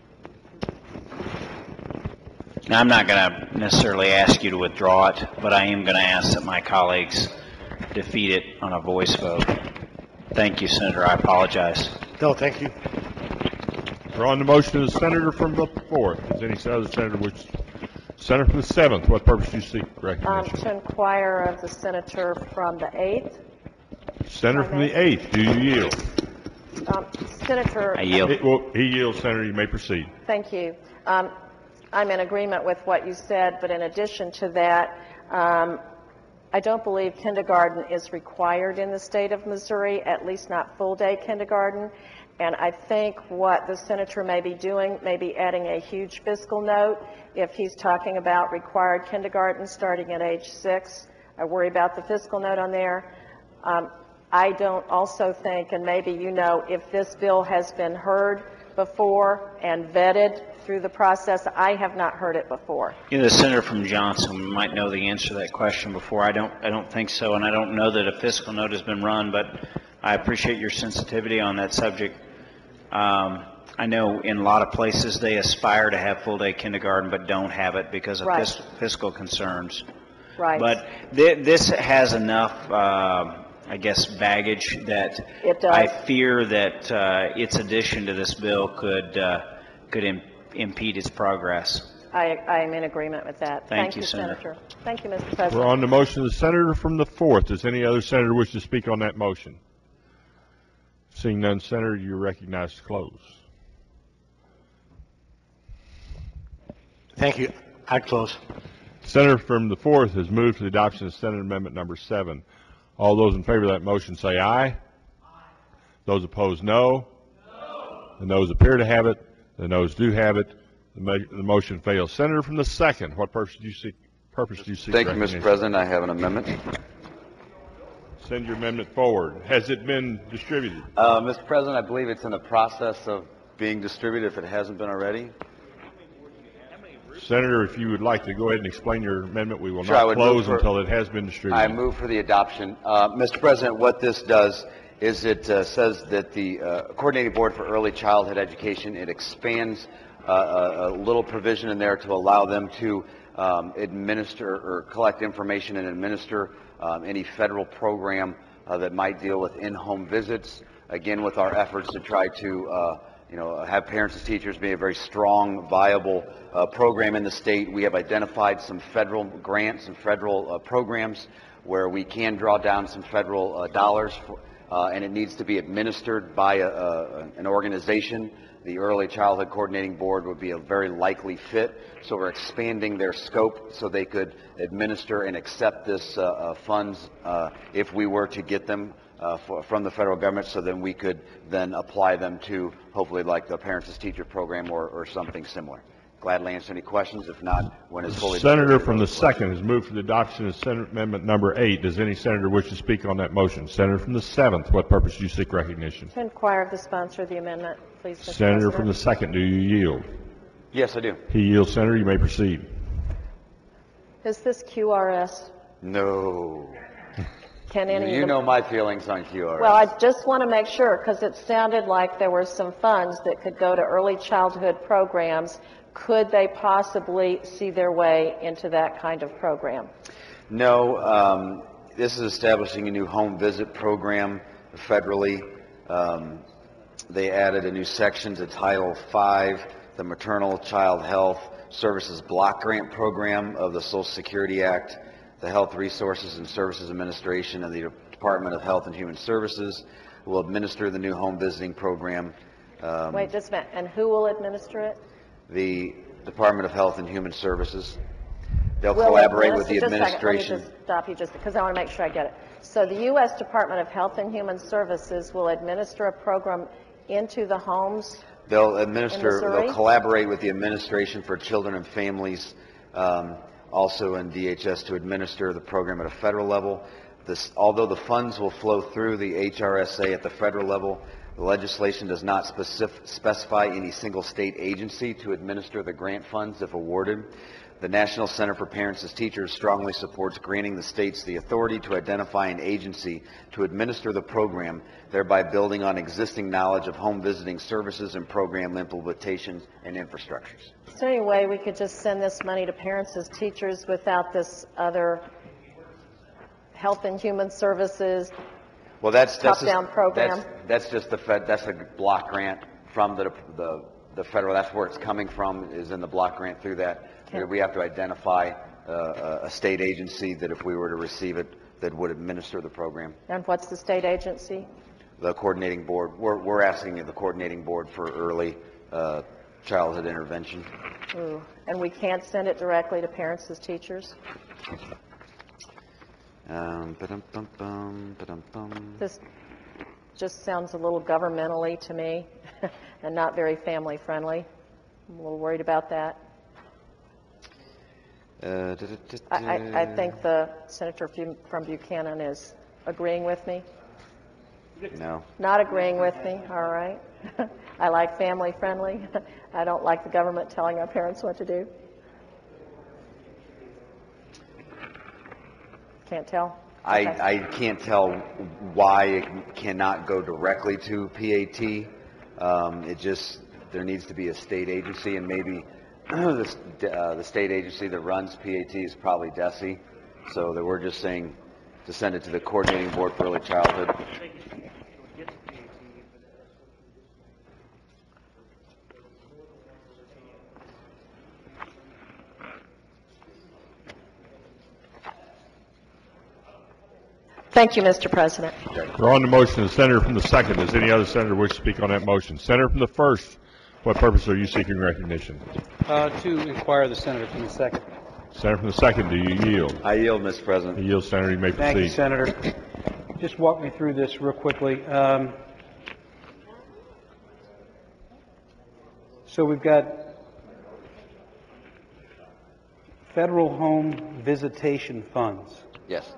Now, I'm not going to necessarily ask you to withdraw it, but I am going to ask that my colleagues defeat it on a voice vote. Thank you, Senator. I apologize. No, thank you. We're on the motion of the senator from the fourth. Is any other senator which, senator from the seventh, what purpose do you seek Um, recognition? to inquire of the senator from the eighth. Senator from the eighth, do you yield? Um, Senator. I yield. He- Well, he yields, Senator, you may proceed. Thank you. Um, I'm in agreement with what you said, but in addition to that, um, I don't believe kindergarten is required in the state of Missouri, at least not full-day kindergarten. And I think what the senator may be doing, may be adding a huge fiscal note if he's talking about required kindergarten starting at age six. I worry about the fiscal note on there. Um, I don't also think, and maybe you know, if this bill has been heard before and vetted through the process. I have not heard it before. You know, the senator from Johnson might know the answer to that question before. I don't, I don't think so, and I don't know that a fiscal note has been run, but I appreciate your sensitivity on that subject. Um, I know in a lot of places they aspire to have full-day kindergarten but don't have it because of Right. fis- fiscal concerns. Right. But th- this has enough, uh, I guess, baggage that It does. I fear that uh, its addition to this bill could uh, could im- impede its progress. I, I am in agreement with that. Thank you, you, Senator. Thank you, Mister We're President. on the motion of the senator from the fourth. Does any other senator wish to speak on that motion? Seeing none, Senator, you're recognized to close. Thank you. I close. Senator from the fourth has moved to the adoption of Senate Amendment Number seven. All those in favor of that motion say aye. Aye. Those opposed, no. No. And those appear to have it. The noes do have it. The, mo- the motion fails. Senator from the second, what purpose do you seek? Purpose do you seek? Thank you, Mister recognition? President. I have an amendment. Send your amendment forward. Has it been distributed? Uh, Mister President, I believe it's in the process of being distributed if it hasn't been already. Senator, if you would like to go ahead and explain your amendment, we will Sure, I not would move close for- until it has been distributed. I move for the adoption. Uh, Mister President, what this does is it uh, says that the uh, Coordinating Board for Early Childhood Education, it expands uh, a, a little provision in there to allow them to um, administer or collect information and administer um, any federal program uh, that might deal with in-home visits. Again, with our efforts to try to uh, you know, have parents and teachers be a very strong, viable uh, program in the state. We have identified some federal grants and federal uh, programs where we can draw down some federal uh, dollars, for, uh, and it needs to be administered by a, a, an organization. The Early Childhood Coordinating Board would be a very likely fit, so we're expanding their scope so they could administer and accept this uh, uh, funds uh, if we were to get them uh, for, from the federal government, so then we could then apply them to hopefully like the Parents as Teacher program or, or something similar. Gladly answer any questions. If not, when it's fully Senator from the second has moved for the adoption of Senate Amendment Number eight. Does any senator wish to speak on that motion? Senator from the seventh, what purpose do you seek recognition? To inquire of the sponsor of the amendment, please, Mister Senator President. from the second, do you yield? Yes, I do. He yields, Senator. You may proceed. Is this Q R S? No. Can any of You the- know my feelings on Q R S. Well, I just want to make sure, because it sounded like there were some funds that could go to early childhood programs. Could they possibly see their way into that kind of program? No, um, this is establishing a new home visit program federally. Um, they added a new section to Title five, the Maternal Child Health Services Block Grant Program of the Social Security Act. The Health Resources and Services Administration and the Department of Health and Human Services will administer the new home visiting program. Um, Wait just a minute, and who will administer it? The Department of Health and Human Services. They'll Will collaborate with the administer- just a second, administration. Let me just stop you just, because I want to make sure I get it. So the U S Department of Health and Human Services will administer a program into the homes? They'll administer, Missouri? they'll collaborate with the Administration for Children and Families, um, also in D H S, to administer the program at a federal level. This, although the funds will flow through the H R S A at the federal level, the legislation does not specif- specify any single state agency to administer the grant funds if awarded. The National Center for Parents as Teachers strongly supports granting the states the authority to identify an agency to administer the program, thereby building on existing knowledge of home visiting services and program implementations and infrastructures. Is there any way we could just send this money to parents as teachers without this other Health and Human Services Well, that's that's top-down just, program? That's, that's just the Fed. That's a block grant from the the the federal. That's where it's coming from. Is in the block grant through that. Okay. We have to identify uh, a state agency that, if we were to receive it, that would administer the program. And what's the state agency? The coordinating board. We're we're asking the coordinating board for early uh, childhood intervention. Ooh. And we can't send it directly to parents as teachers? Um, ba-dum, bum, bum, ba-dum, bum. This just sounds a little governmentally to me and not very family friendly. I'm a little worried about that. Uh, da, da, da, I, I, I da. think the senator from from Buchanan is agreeing with me. No. Not agreeing with me, all right. I like family friendly. I don't like the government telling our parents what to do. Can't tell? I, Okay. I can't tell why it cannot go directly to P A T. Um, it just, there needs to be a state agency, and maybe the, st- uh, the state agency that runs P A T is probably DESE. So that we're just saying to send it to the Coordinating Board for Early Childhood. Thank you, Mister President. We're on the motion. The senator from the second. Does any other senator wish to speak on that motion? Senator from the first, what purpose are you seeking recognition? Uh, to inquire the senator from the second. Senator from the second, do you yield? I yield, Mister President. You yield, Senator. You may Thank you, proceed. Senator. Just walk me through this real quickly. Um, so we've got federal home visitation funds. Yes.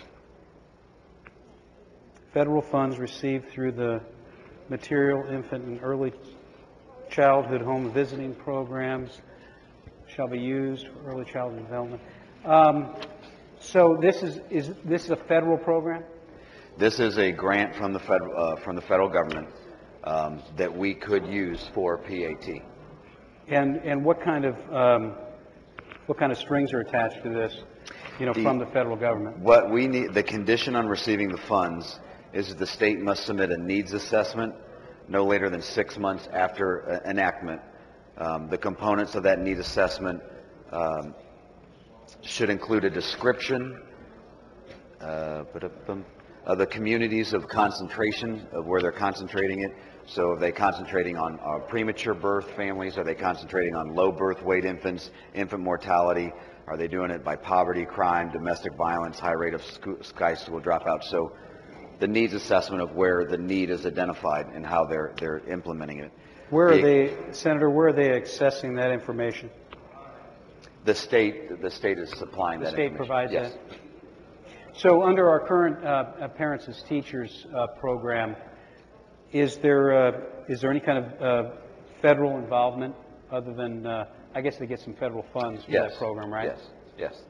Federal funds received through the Material Infant and Early Childhood Home Visiting Programs shall be used for early childhood development. Um, so this is, is this is a federal program? This is a grant from the federal, uh, from the federal government um, that we could use for P A T. And, and what kind of, um, what kind of strings are attached to this, you know, The- from the federal government? What we need, the condition on receiving the funds is that the state must submit a needs assessment no later than six months after uh, enactment. Um, the components of that need assessment um, should include a description uh, ba-da-bum, of the communities of concentration of where they're concentrating it. So are they concentrating on uh, premature birth families? Are they concentrating on low birth weight infants, infant mortality? Are they doing it by poverty, crime, domestic violence, high rate of school, high school dropouts? So the needs assessment of where the need is identified and how they're they're implementing it. Where are The- they, Senator, where are they accessing that information? The state the state is supplying The that state information. provides Yes. that? So under our current uh, uh, Parents as Teachers uh, program, is there, uh, is there any kind of uh, federal involvement other than, uh, I guess they get some federal funds for Yes. that program, right? Yes. Yes.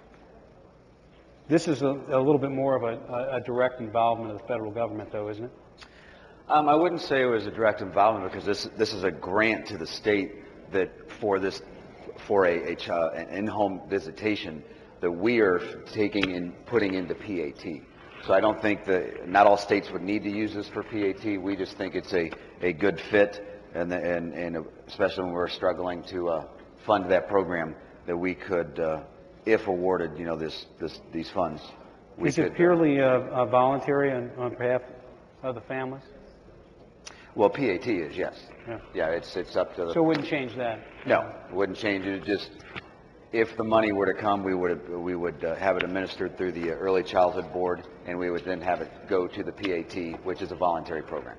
This is a, a little bit more of a, a, a direct involvement of the federal government, though, isn't it? Um, I wouldn't say it was a direct involvement because this this is a grant to the state that for this for a, a child an in-home visitation that we are taking and putting into P A T. So I don't think that not all states would need to use this for P A T. We just think it's a, a good fit, and the, and and especially when we're struggling to uh, fund that program, that we could, uh, if awarded, you know, this this these funds. we Is it could- purely uh, uh, voluntary on, on behalf of the families? Well, P A T is, yes. Yeah. Yeah, it's it's up to the. So it wouldn't change that? No, it wouldn't change it. It just, if the money were to come, we would, we would uh, have it administered through the Early Childhood Board, and we would then have it go to the P A T, which is a voluntary program.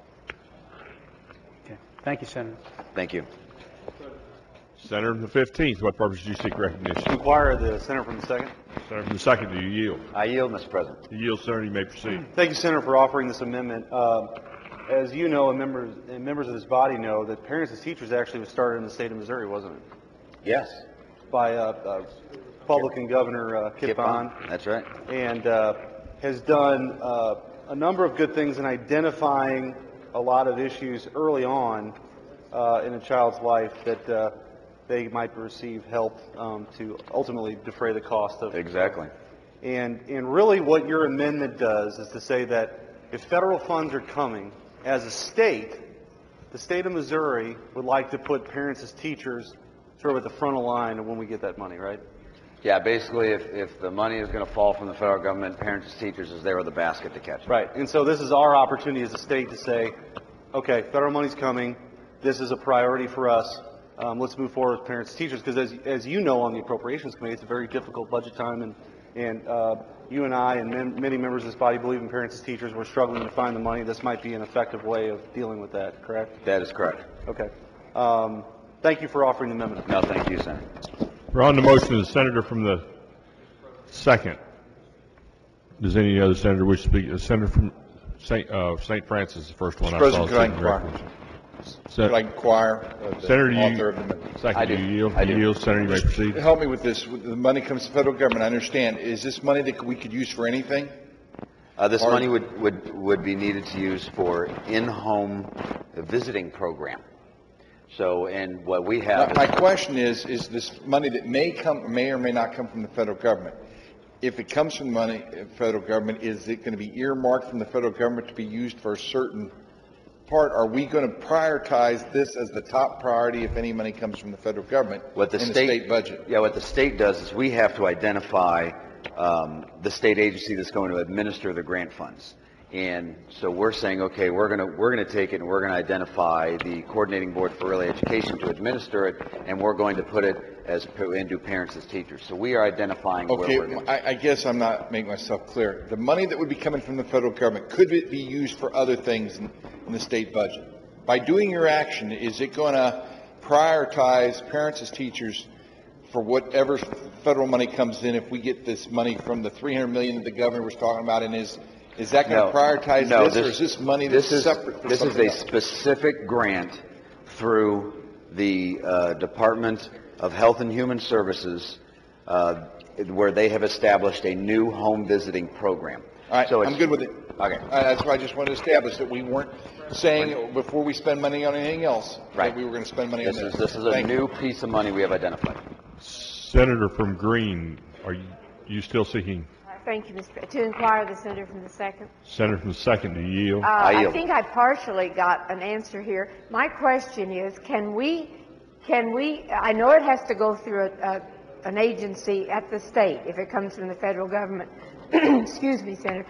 Okay. Thank you, Senator. Thank you. Senator from the fifteenth, what purpose do you seek recognition? Inquire the senator from the second. Senator from the second, do you yield? I yield, Mister President. You yield, Senator. You may proceed. Thank you, Senator, for offering this amendment. Uh, As you know, and members, and members of this body know, that Parents as Teachers actually was started in the state of Missouri, wasn't it? Yes. by uh, uh, Republican Governor uh, Kip Kip Bond. Bond, that's right. And uh, has done uh, a number of good things in identifying a lot of issues early on uh, in a child's life that uh, they might receive help um, to ultimately defray the cost of. Exactly. And, and really what your amendment does is to say that if federal funds are coming, as a state, the state of Missouri would like to put parents as teachers sort of at the front of the line when we get that money, right? Yeah, basically, if, if the money is going to fall from the federal government, parents as teachers is there with the basket to catch it. Right. And so this is our opportunity as a state to say, okay, federal money's coming. This is a priority for us. Um, let's move forward with parents as teachers, because as, as you know on the Appropriations Committee, it's a very difficult budget time, and, and uh, you and I and mem- many members of this body believe in parents as teachers. We're struggling to find the money. This might be an effective way of dealing with that, correct? That is correct. Okay. Um, thank you for offering the amendment. No, thank you, Senator. We're on the motion of the senator from the second. Does any other senator wish to speak? The senator from Saint Uh, Saint Francis, is the first one I Mister saw. President, could I seeking inquire? recognition. Could I inquire of the Senator, do author you, of the amendment? second, I do do. you yield? I You do. yield, Senator, you may proceed. Help me with this. The money comes to the federal government. I understand. Is this money that we could use for anything? Uh, this Or- money would, would, would be needed to use for in-home visiting program. So, and what we have. My my question is, is this money that may come, may or may not come from the federal government, if it comes from the money, uh, federal government, is it going to be earmarked from the federal government to be used for a certain part? Are we going to prioritize this as the top priority if any money comes from the federal government What the in the state, state budget? Yeah, what the state does is we have to identify um, the state agency that's going to administer the grant funds. And so we're saying, okay, we're going to we're going to take it and we're going to identify the coordinating board for early education to administer it, and we're going to put it as and do parents as teachers. So we are identifying where Okay, we're going. I, I guess I'm not making myself clear. The money that would be coming from the federal government, could it be used for other things in, in the state budget? By doing your action, is it going to prioritize parents as teachers for whatever federal money comes in if we get this money from the three hundred million that the governor was talking about? And is, is that going No, to prioritize no, this, or is this money that's this is- separate for This is something a else? specific grant through the uh, Department of Health and Human Services, uh, where they have established a new home visiting program. All right, So I'm it's- good with it. Okay. Uh, That's why I just wanted to establish that we weren't saying before we spend money on anything else, Right. that we were going to spend money on This this. is, this is a Thank you. new piece of money we have identified. Senator from Green, are you, you still seeking? Thank you, Mister Pre- To inquire the senator from the second. Senator from the second, do you yield? Uh, I yield. think I partially got an answer here. My question is, can we, can we, I know it has to go through a, a, an agency at the state if it comes from the federal government. Excuse me, Senator.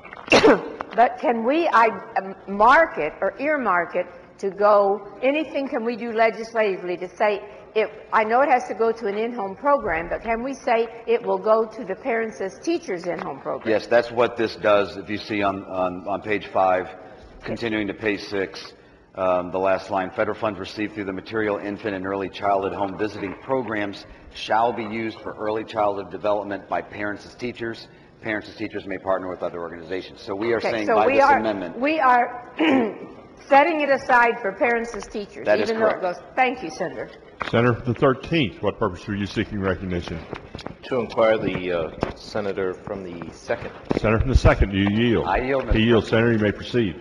But can we I, um, mark it or earmark it to go, anything can we do legislatively to say, it, I know it has to go to an in-home program, but can we say it will go to the parents as teachers in-home program? Yes, that's what this does. If you see on, on, on page five, continuing to page six, um, the last line, federal funds received through the material infant and early childhood home visiting programs shall be used for early childhood development by parents as teachers. Parents as teachers may partner with other organizations. So we are Okay, saying so by we this are- amendment. We are setting it aside for parents as teachers. That is even though it correct. goes. Thank you, Senator. Senator from the thirteenth, what purpose are you seeking recognition? To inquire the uh, senator from the second. Senator from the second, do you yield? I yield, Mister He yields, Senator, you may proceed.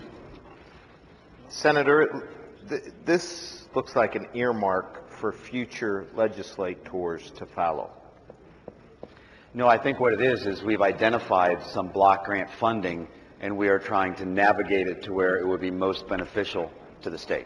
Senator, th- this looks like an earmark for future legislators to follow. No, I think what it is, is we've identified some block grant funding, and we are trying to navigate it to where it would be most beneficial to the state.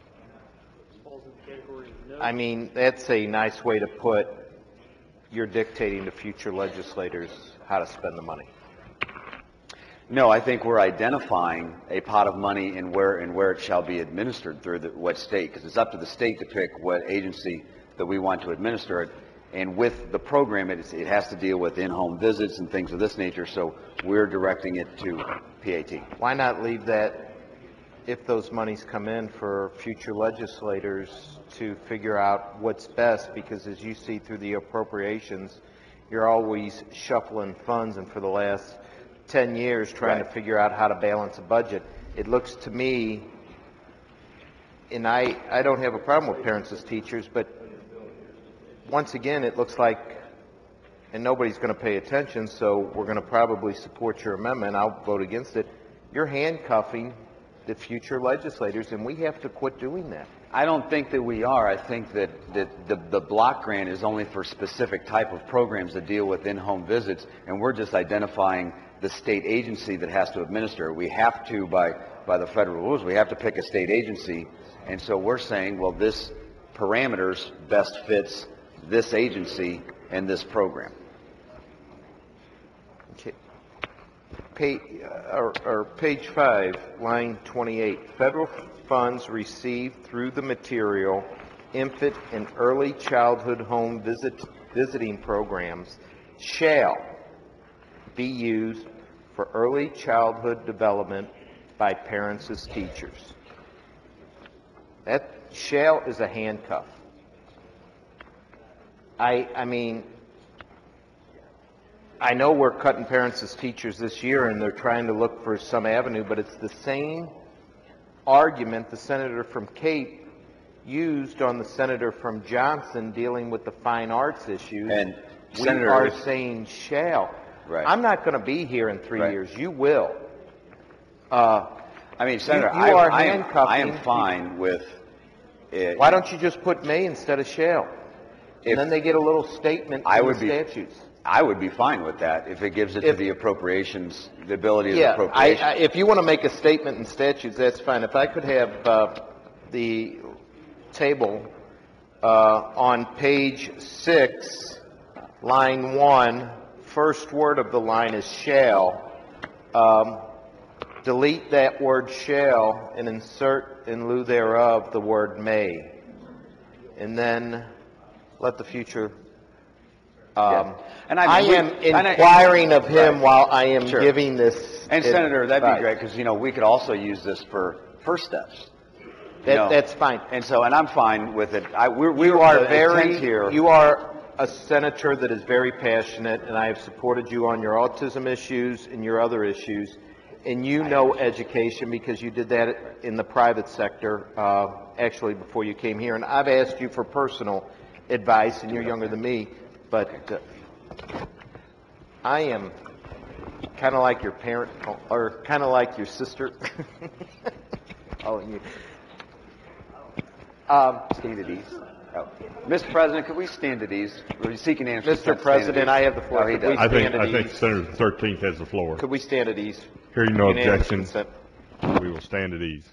I mean, that's a nice way to put, you're dictating to future legislators how to spend the money. No, I think we're identifying a pot of money and where, and where it shall be administered through the, what state, because it's up to the state to pick what agency that we want to administer it. And with the program, it, is, it has to deal with in-home visits and things of this nature, so we're directing it to P A T. Why not leave that, if those monies come in, for future legislators to figure out what's best? Because as you see through the appropriations, you're always shuffling funds, and for the last ten years trying Right. to figure out how to balance a budget. It looks to me, and I, I don't have a problem with parents as teachers, but once again, it looks like, and nobody's going to pay attention, so we're going to probably support your amendment. I'll vote against it. You're handcuffing the future legislators, and we have to quit doing that. I don't think that we are. I think that, that the, the block grant is only for specific type of programs that deal with in-home visits, and we're just identifying the state agency that has to administer it. We have to, by, by the federal rules, we have to pick a state agency, and so we're saying, well, this parameters best fits this agency and this program. Okay. Page, or, or page five, line twenty-eight. Federal funds received through the material infant and early childhood home visit, visiting programs shall be used for early childhood development by parents as teachers. That shall is a handcuff. I, I mean, I know we're cutting parents as teachers this year and they're trying to look for some avenue, but it's the same argument the senator from Cape used on the senator from Johnson dealing with the fine arts issues. And we Senator, are saying shall. Right. I'm not going to be here in three Right. years. You will. Uh, I mean, Senator, you, you I, are I, am, handcuffing. I am fine with it. Why don't you just put may instead of shall? And If- then they get a little statement I in would the be- statutes. I would be fine with that if it gives it If- to the appropriations, the ability of Yeah, I, appropriation. I, if you want to make a statement in statutes, that's fine. If I could have uh, the table uh, on page six, line one, first word of the line is shall. Um, delete that word shall and insert in lieu thereof the word may. And then let the future. Um, Yeah. And I I, mean, we- am and I- inquiring of him Right. while I am Sure. giving this. And Senator, that'd be advice. great, because, you know, we could also use this for first steps. You That, know, that's fine. And so, and I'm fine with it. I, we're, we You were- are the very, intent here. you are a senator that is very passionate, and I have supported you on your autism issues and your other issues. And you know education because you did that in the private sector, uh, actually before you came here. And I've asked you for personal advice, and you're younger than me, but uh, I am kind of like your parent, or kind of like your sister. Oh, you. Um, stand at ease. Oh. Mister President, could we stand at ease? We're seeking answers. Mister Stand at President, ease. I have the floor. Oh, he Could we does. I think, stand at I think ease? Senator thirteenth has the floor. Could we stand at ease? Hearing no Unanimous objection, consent. we will stand at ease.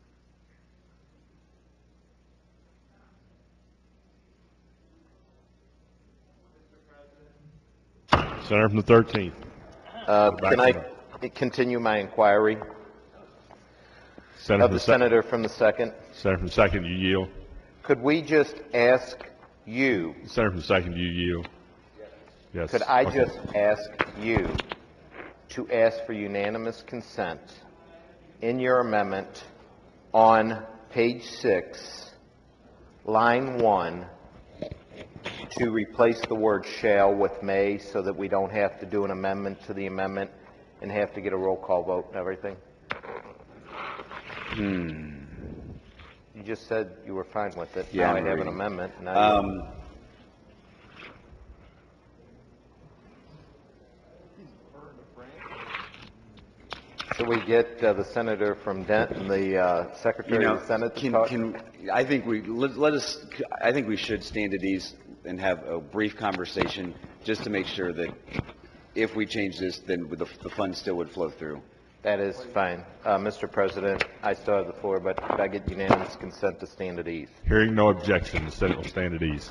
Senator from the thirteenth. Uh, Go back Can I to continue my inquiry Senator of from the the sec- senator from the second? Senator from the second, you yield. Could we just ask you, Senator from the second, you yield. Yes. could I Okay. just ask you to ask for unanimous consent in your amendment on page six, line one, to replace the word shall with may so that we don't have to do an amendment to the amendment and have to get a roll call vote and everything? Hmm. You just said you were fine with it. Yeah, Now I I'm have an reading. amendment. Now you- Um, Should we get uh, the senator from Denton, the uh, you secretary know, of the Senate to can, talk? can, I think we, let, let us, I think we should stand at ease and have a brief conversation just to make sure that if we change this, then the, the funds still would flow through. That is fine. Uh, Mister President, I still have the floor, but could I get unanimous consent to stand at ease? Hearing no objection, the Senate will stand at ease.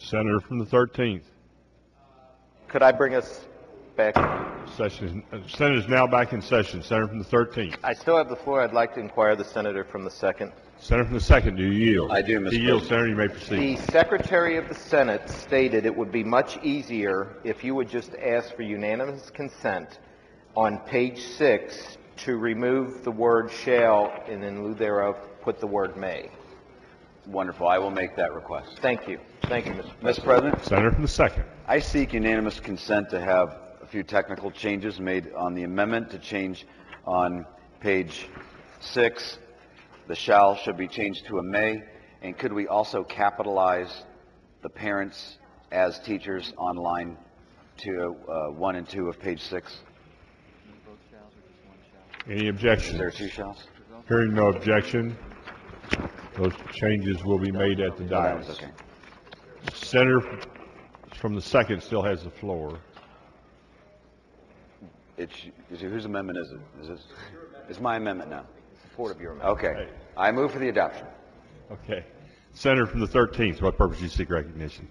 Senator from the thirteenth. Could I bring us back? Session is, uh, Senate is now back in session. Senator from the thirteenth. I still have the floor. I'd like to inquire the senator from the second. Senator from the second, do you yield? I do, Mister You yield, President. Senator. You may proceed. The Secretary of the Senate stated it would be much easier if you would just ask for unanimous consent on page six to remove the word shall and in lieu thereof put the word may. Wonderful. I will make that request. Thank you. Thank you, Mister President. Mister President, Senator from the second. I seek unanimous consent to have a few technical changes made on the amendment to change on page six. The shall should be changed to a may. And could we also capitalize the parents as teachers on line to uh, one and two of page six? Any objections? Is there two shalls? Hearing no objection, those changes will be made at the No, that was dais. okay. Senator from the second still has the floor. It's, is it, whose amendment is it? Is this? It's my amendment now. Support of your amendment. Okay. I move for the adoption. Okay. Senator from the thirteenth, what purpose do you seek recognition?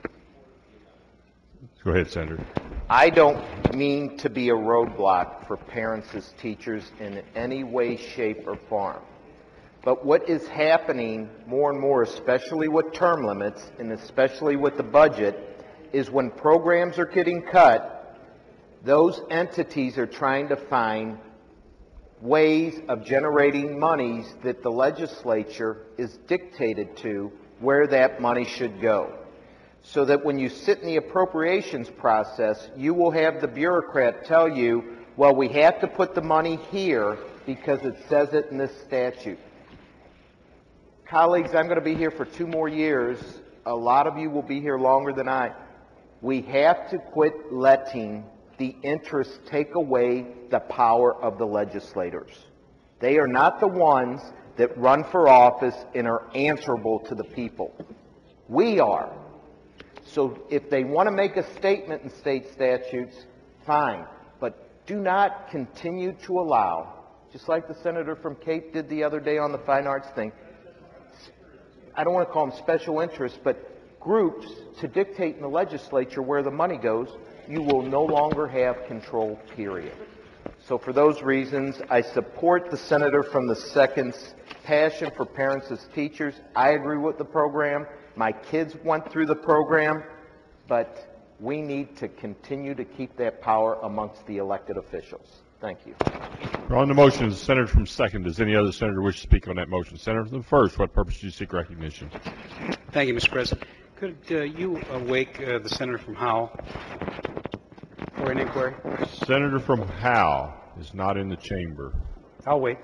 Go ahead, Senator. I don't mean to be a roadblock for parents as teachers in any way, shape, or form. But what is happening more and more, especially with term limits and especially with the budget, is when programs are getting cut, those entities are trying to find ways of generating monies that the legislature is dictated to where that money should go. So that when you sit in the appropriations process, you will have the bureaucrat tell you, well, we have to put the money here because it says it in this statute. Colleagues, I'm going to be here for two more years. A lot of you will be here longer than I. We have to quit letting the interests take away the power of the legislators. They are not the ones that run for office and are answerable to the people. We are. So if they want to make a statement in state statutes, fine. But do not continue to allow, just like the senator from Cape did the other day on the fine arts thing, I don't want to call them special interests, but groups to dictate in the legislature where the money goes. You will no longer have control, period. So for those reasons, I support the senator from the second's passion for parents as teachers. I agree with the program. My kids went through the program, but we need to continue to keep that power amongst the elected officials. Thank you. We're on the motion. The senator from second. Does any other senator wish to speak on that motion? Senator from the first, what purpose do you seek recognition? Thank you, Mister President. Could uh, you awake uh, the senator from Howell for an inquiry? Senator from Howe is not in the chamber. I'll wait.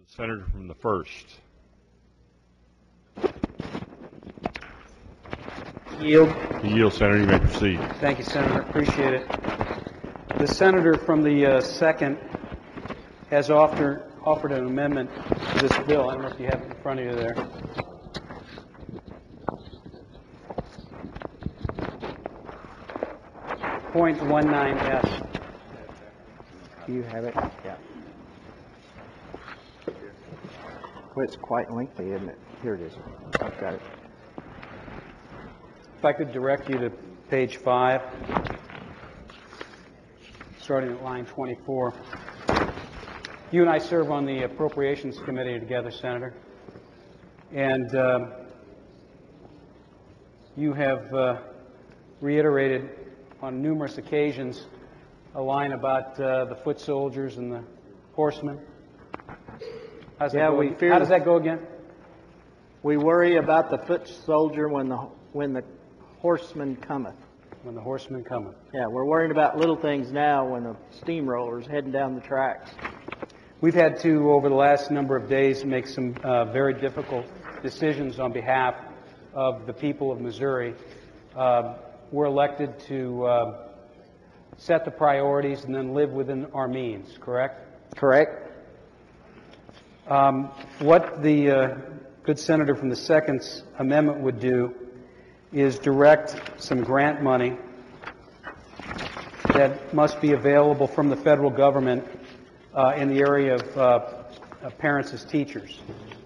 Senator from the first. Yield. You yield, Senator. You may proceed. Thank you, Senator. Appreciate it. The senator from the uh, second has offered, offered an amendment to this bill. I don't know if you have it in front of you there. point one nine S. Do you have it? Yeah. Well, it's quite lengthy, isn't it? Here it is. I've got it. If I could direct you to page five, starting at line twenty-four. You and I serve on the Appropriations Committee together, Senator, and um, you have uh, reiterated on numerous occasions a line about uh, the foot soldiers and the horsemen. How's Yeah, that go? we fear How does the- that go again? We worry about the foot soldier when the when the horseman cometh. When the horseman cometh. Yeah, we're worried about little things now when a steamroller's heading down the tracks. We've had to, over the last number of days, make some uh, very difficult decisions on behalf of the people of Missouri. Uh, we're elected to uh, set the priorities and then live within our means, correct? Correct. Um, what the uh, good senator from the Second's amendment would do is direct some grant money that must be available from the federal government uh, in the area of, uh, of parents as teachers.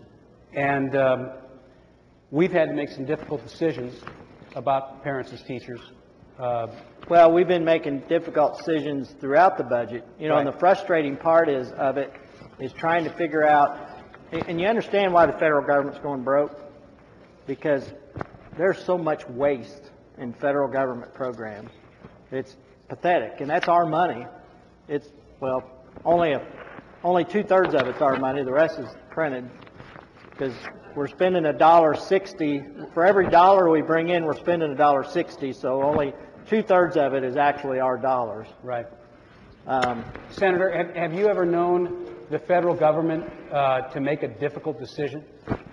And um, we've had to make some difficult decisions about parents as teachers. Uh, Well, we've been making difficult decisions throughout the budget. You know, and Right. the frustrating part is of it is trying to figure out, and you understand why the federal government's going broke? Because there's so much waste in federal government programs. It's pathetic, and that's our money. It's, well, only a, only two-thirds of it's our money. The rest is printed because we're spending a dollar sixty. For every dollar we bring in, we're spending a dollar sixty, so only two-thirds of it is actually our dollars. Right. Um, Senator, have, have you ever known the federal government uh, to make a difficult decision?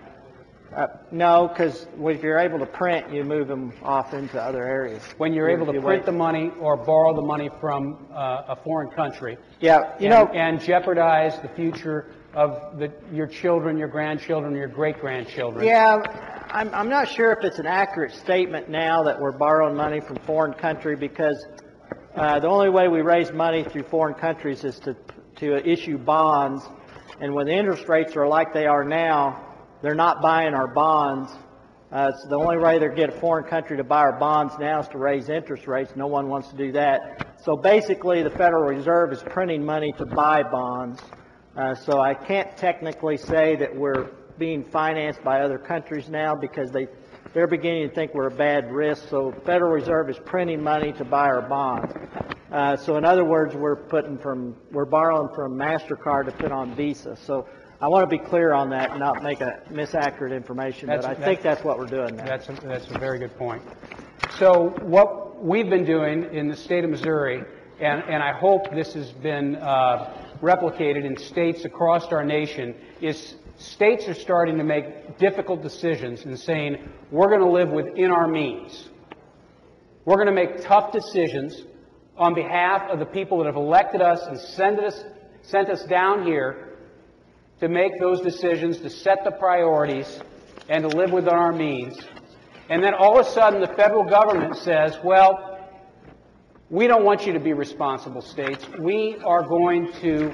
Uh, no, because if you're able to print, you move them off into other areas. When you're able to You print wait. the money or borrow the money from uh, a foreign country. Yeah, you and, know- and jeopardize the future of the, your children, your grandchildren, your great-grandchildren. Yeah, I'm, I'm not sure if it's an accurate statement now that we're borrowing money from foreign country because uh, the only way we raise money through foreign countries is to, to issue bonds. And when the interest rates are like they are now, they're not buying our bonds. Uh, it's the only way they get a foreign country to buy our bonds now is to raise interest rates. No one wants to do that. So basically, the Federal Reserve is printing money to buy bonds. Uh, so I can't technically say that we're being financed by other countries now because they, they're beginning to think we're a bad risk. So Federal Reserve is printing money to buy our bonds. Uh, so in other words, we're putting from, we're borrowing from MasterCard to put on Visa. So I want to be clear on that and not make a misaccurate information, but That's- I think that's- that's what we're doing now. That's a, that's a very good point. So what we've been doing in the state of Missouri, and, and I hope this has been uh, replicated in states across our nation, is states are starting to make difficult decisions and saying, we're going to live within our means. We're going to make tough decisions on behalf of the people that have elected us and sent us, sent us down here to make those decisions, to set the priorities, and to live within our means. And then all of a sudden the federal government says, well, we don't want you to be responsible states. We are going to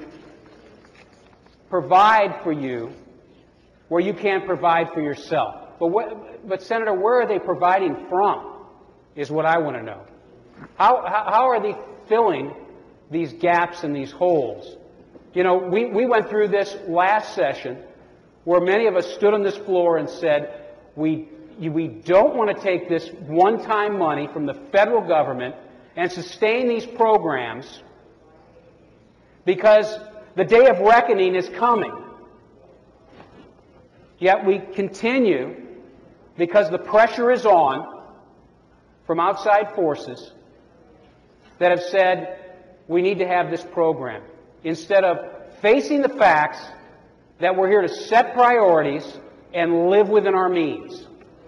provide for you where you can't provide for yourself. But, what, but Senator, where are they providing from is what I want to know. How, how, how are they filling these gaps and these holes? You know, we, we went through this last session where many of us stood on this floor and said, we, we don't want to take this one-time money from the federal government and sustain these programs because the day of reckoning is coming. Yet we continue, because the pressure is on from outside forces that have said we need to have this program, instead of facing the facts that we're here to set priorities and live within our means.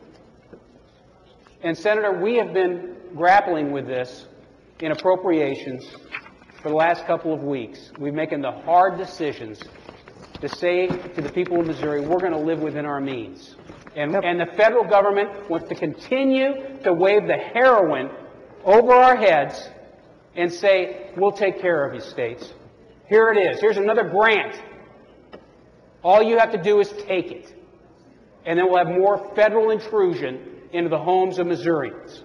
And Senator, we have been grappling with this in appropriations for the last couple of weeks. We've making the hard decisions to say to the people of Missouri, we're going to live within our means. And, and the federal government wants to continue to wave the heroin over our heads and say, we'll take care of you, states. Here it is. Here's another grant. All you have to do is take it. And then we'll have more federal intrusion into the homes of Missourians.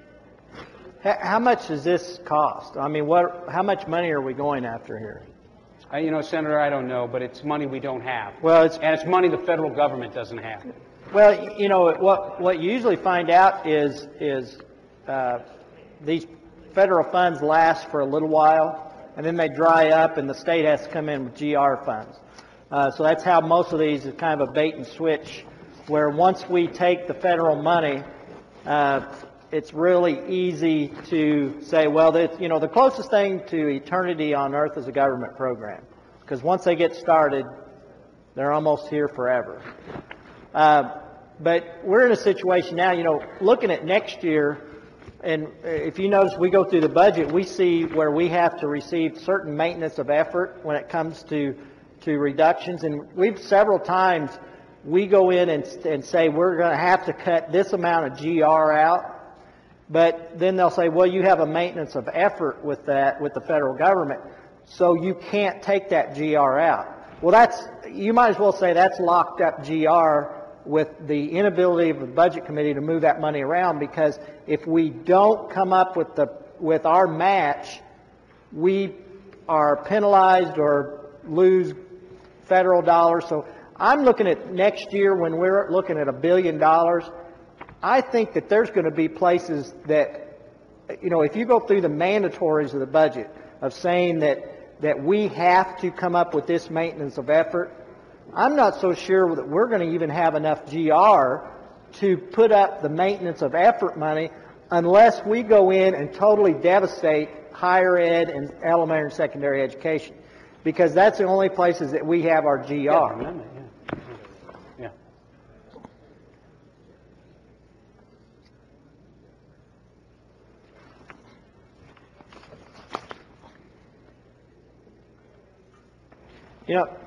How much does this cost? I mean, what? How much money are we going after here? Uh, you know, Senator, I don't know, but it's money we don't have. Well, it's, and it's money the federal government doesn't have. Well, you know, what what you usually find out is is uh, these federal funds last for a little while, and then they dry up, and the state has to come in with G R funds. Uh, so that's how most of these is kind of a bait and switch, where once we take the federal money, uh, it's really easy to say, well, that, you know, the closest thing to eternity on earth is a government program, because once they get started, they're almost here forever. Uh, but we're in a situation now, you know, looking at next year, and if you notice, we go through the budget, we see where we have to receive certain maintenance of effort when it comes to to reductions, and we've several times we go in and, and say we're going to have to cut this amount of G R out. But then they'll say, well, you have a maintenance of effort with that, with the federal government, so you can't take that G R out. Well, that's, you might as well say that's locked up G R with the inability of the Budget Committee to move that money around, because if we don't come up with the, with our match, we are penalized or lose federal dollars. So I'm looking at next year when we're looking at a billion dollars. I think that there's going to be places that, you know, if you go through the mandatories of the budget of saying that, that we have to come up with this maintenance of effort, I'm not so sure that we're going to even have enough G R to put up the maintenance of effort money unless we go in and totally devastate higher ed and elementary and secondary education, because that's the only places that we have our G R. Yeah, yeah. You know,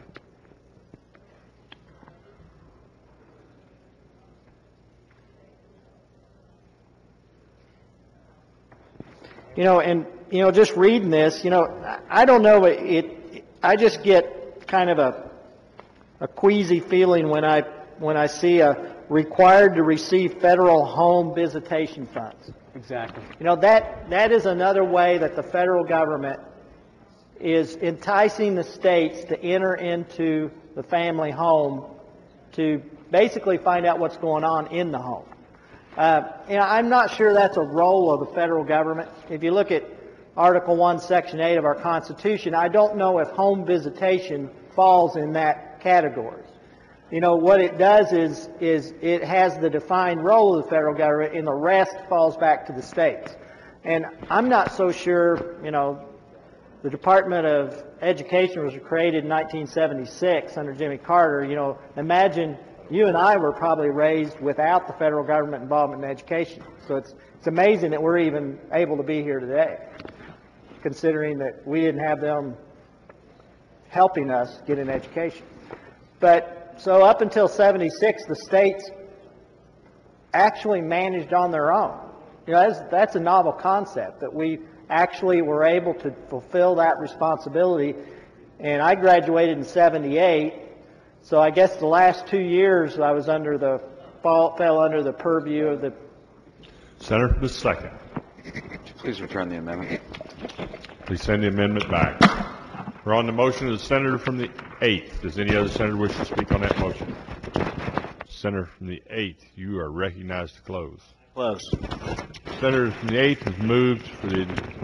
you know, and you know, just reading this, you know, I don't know, it, it I just get kind of a a queasy feeling when I when I see a required to receive federal home visitation funds. Exactly. You know, that that is another way that the federal government is enticing the states to enter into the family home to basically find out what's going on in the home. Uh, you know, I'm not sure that's a role of the federal government. If you look at Article one, Section eight of our Constitution, I don't know if home visitation falls in that category. You know, what it does is, is it has the defined role of the federal government, and the rest falls back to the states. And I'm not so sure, you know, the Department of Education was created in nineteen seventy-six under Jimmy Carter. You know, imagine you and I were probably raised without the federal government involvement in education. So it's, it's amazing that we're even able to be here today, considering that we didn't have them helping us get an education. But so up until seventy-six, the states actually managed on their own. You know, that's, that's a novel concept, that we actually were able to fulfill that responsibility. And I graduated in seventy-eight, so I guess the last two years I was under the, fall, fell under the purview of the... Senator, the second. Please return the amendment. Please send the amendment back. We're on the motion of the senator from the eighth. Does any other senator wish to speak on that motion? Senator from the eighth, you are recognized to close. Close. Senator from the eighth has moved for the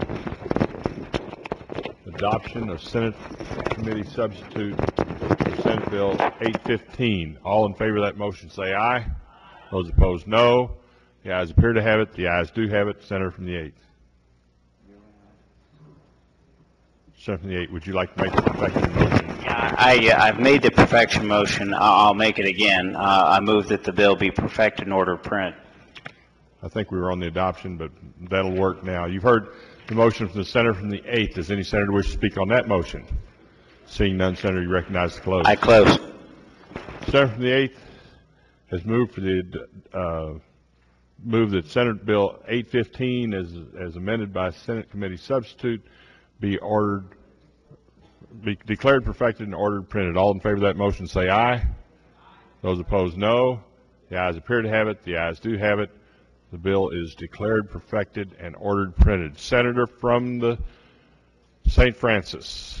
adoption of Senate Committee Substitute Senate Bill eight fifteen. All in favor of that motion say aye. Those opposed, no. The ayes appear to have it. The ayes do have it. Senator from the eighth. Senator from the eighth, would you like to make an effective motion? I, uh, I've made the perfection motion. I'll I'll make it again. Uh, I move that the bill be perfected in order of print. I think we were on the adoption, but that'll work now. You've heard the motion from the senator from the eighth. Does any senator wish to speak on that motion? Seeing none, Senator, you recognize to close. I close. Senator from the eighth has moved for the, uh, move that Senate Bill eight fifteen as, as amended by Senate Committee Substitute be ordered, be declared perfected and ordered printed. All in favor of that motion say aye. Those opposed, no. The ayes appear to have it. The ayes do have it. The bill is declared perfected and ordered printed. Senator from the Saint Francis.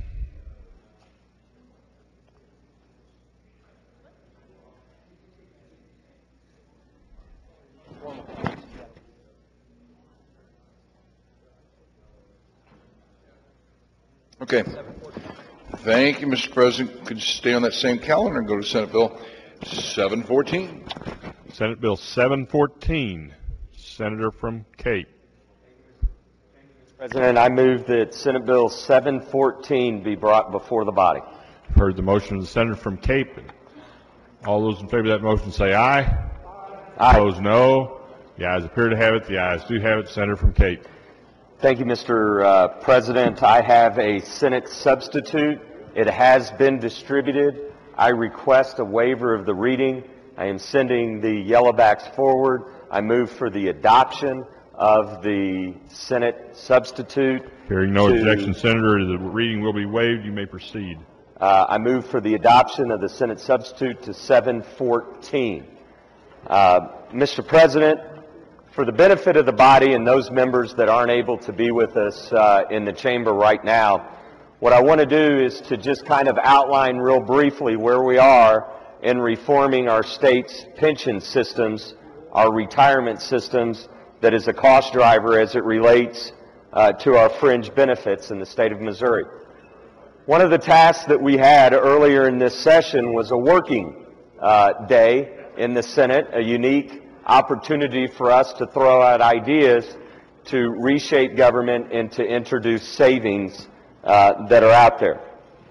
Okay. Thank you, Mister President. Could you stay on that same calendar and go to Senate Bill seven fourteen? Senate Bill seven fourteen, Senator from Cape. President, I move that Senate Bill seven fourteen be brought before the body. Heard the motion of the Senator from Cape. All those in favor of that motion say aye. Aye. Opposed, no. The ayes appear to have it. The ayes do have it. Senator from Cape. Thank you, Mister Uh, President. I have a Senate substitute. It has been distributed. I request a waiver of the reading. I am sending the yellowbacks forward. I move for the adoption of the Senate substitute. Hearing no to, objection, Senator, the reading will be waived. You may proceed. Uh, I move for the adoption of the Senate substitute to seven fourteen. Uh, Mister President, for the benefit of the body and those members that aren't able to be with us uh, in the chamber right now, what I want to do is to just kind of outline real briefly where we are in reforming our state's pension systems, our retirement systems, that is a cost driver as it relates uh, to our fringe benefits in the state of Missouri. One of the tasks that we had earlier in this session was a working uh, day in the Senate, a unique opportunity for us to throw out ideas to reshape government and to introduce savings uh, that are out there.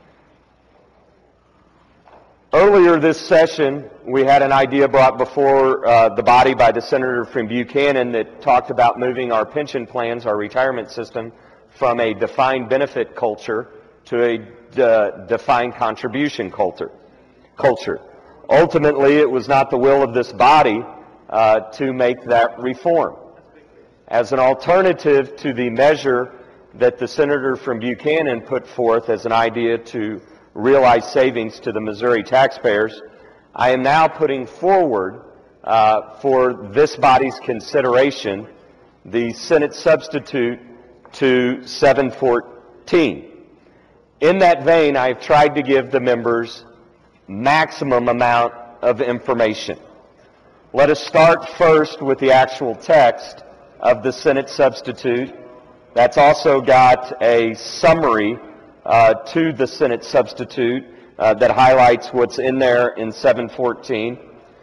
Earlier this session, we had an idea brought before uh, the body by the senator from Buchanan that talked about moving our pension plans, our retirement system, from a defined benefit culture to a de- defined contribution culture. culture. Ultimately, it was not the will of this body uh, to make that reform. As an alternative to the measure that the senator from Buchanan put forth as an idea to realize savings to the Missouri taxpayers, I am now putting forward uh, for this body's consideration the Senate substitute to seven fourteen. In that vein, I've tried to give the members maximum amount of information. Let us start first with the actual text of the Senate substitute. That's also got a summary uh, to the Senate substitute uh, that highlights what's in there in seven fourteen.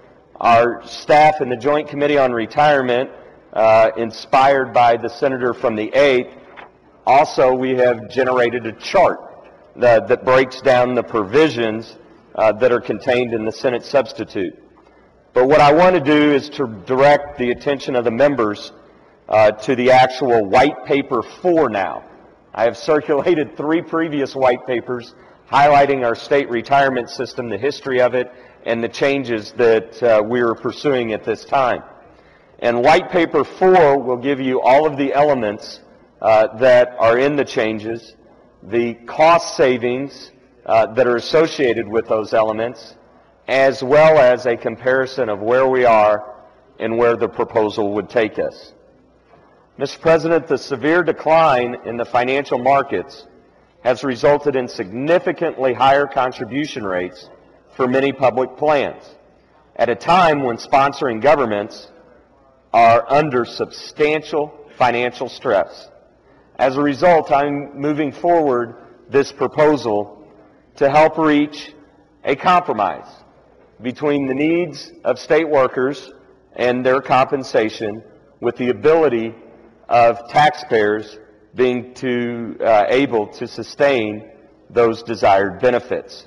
Our staff in the Joint Committee on Retirement, uh, inspired by the senator from the eighth, also we have generated a chart that, that breaks down the provisions uh, that are contained in the Senate substitute. But what I want to do is to direct the attention of the members uh, to the actual white paper four now. I have circulated three previous white papers highlighting our state retirement system, the history of it, and the changes that uh, we are pursuing at this time. And white paper four will give you all of the elements uh, that are in the changes, the cost savings uh, that are associated with those elements, as well as a comparison of where we are and where the proposal would take us. Mister President, the severe decline in the financial markets has resulted in significantly higher contribution rates for many public plans at a time when sponsoring governments are under substantial financial stress. As a result, I'm moving forward this proposal to help reach a compromise between the needs of state workers and their compensation with the ability of taxpayers being to, uh, able to sustain those desired benefits.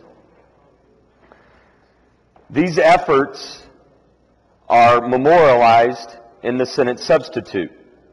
These efforts are memorialized in the Senate substitute.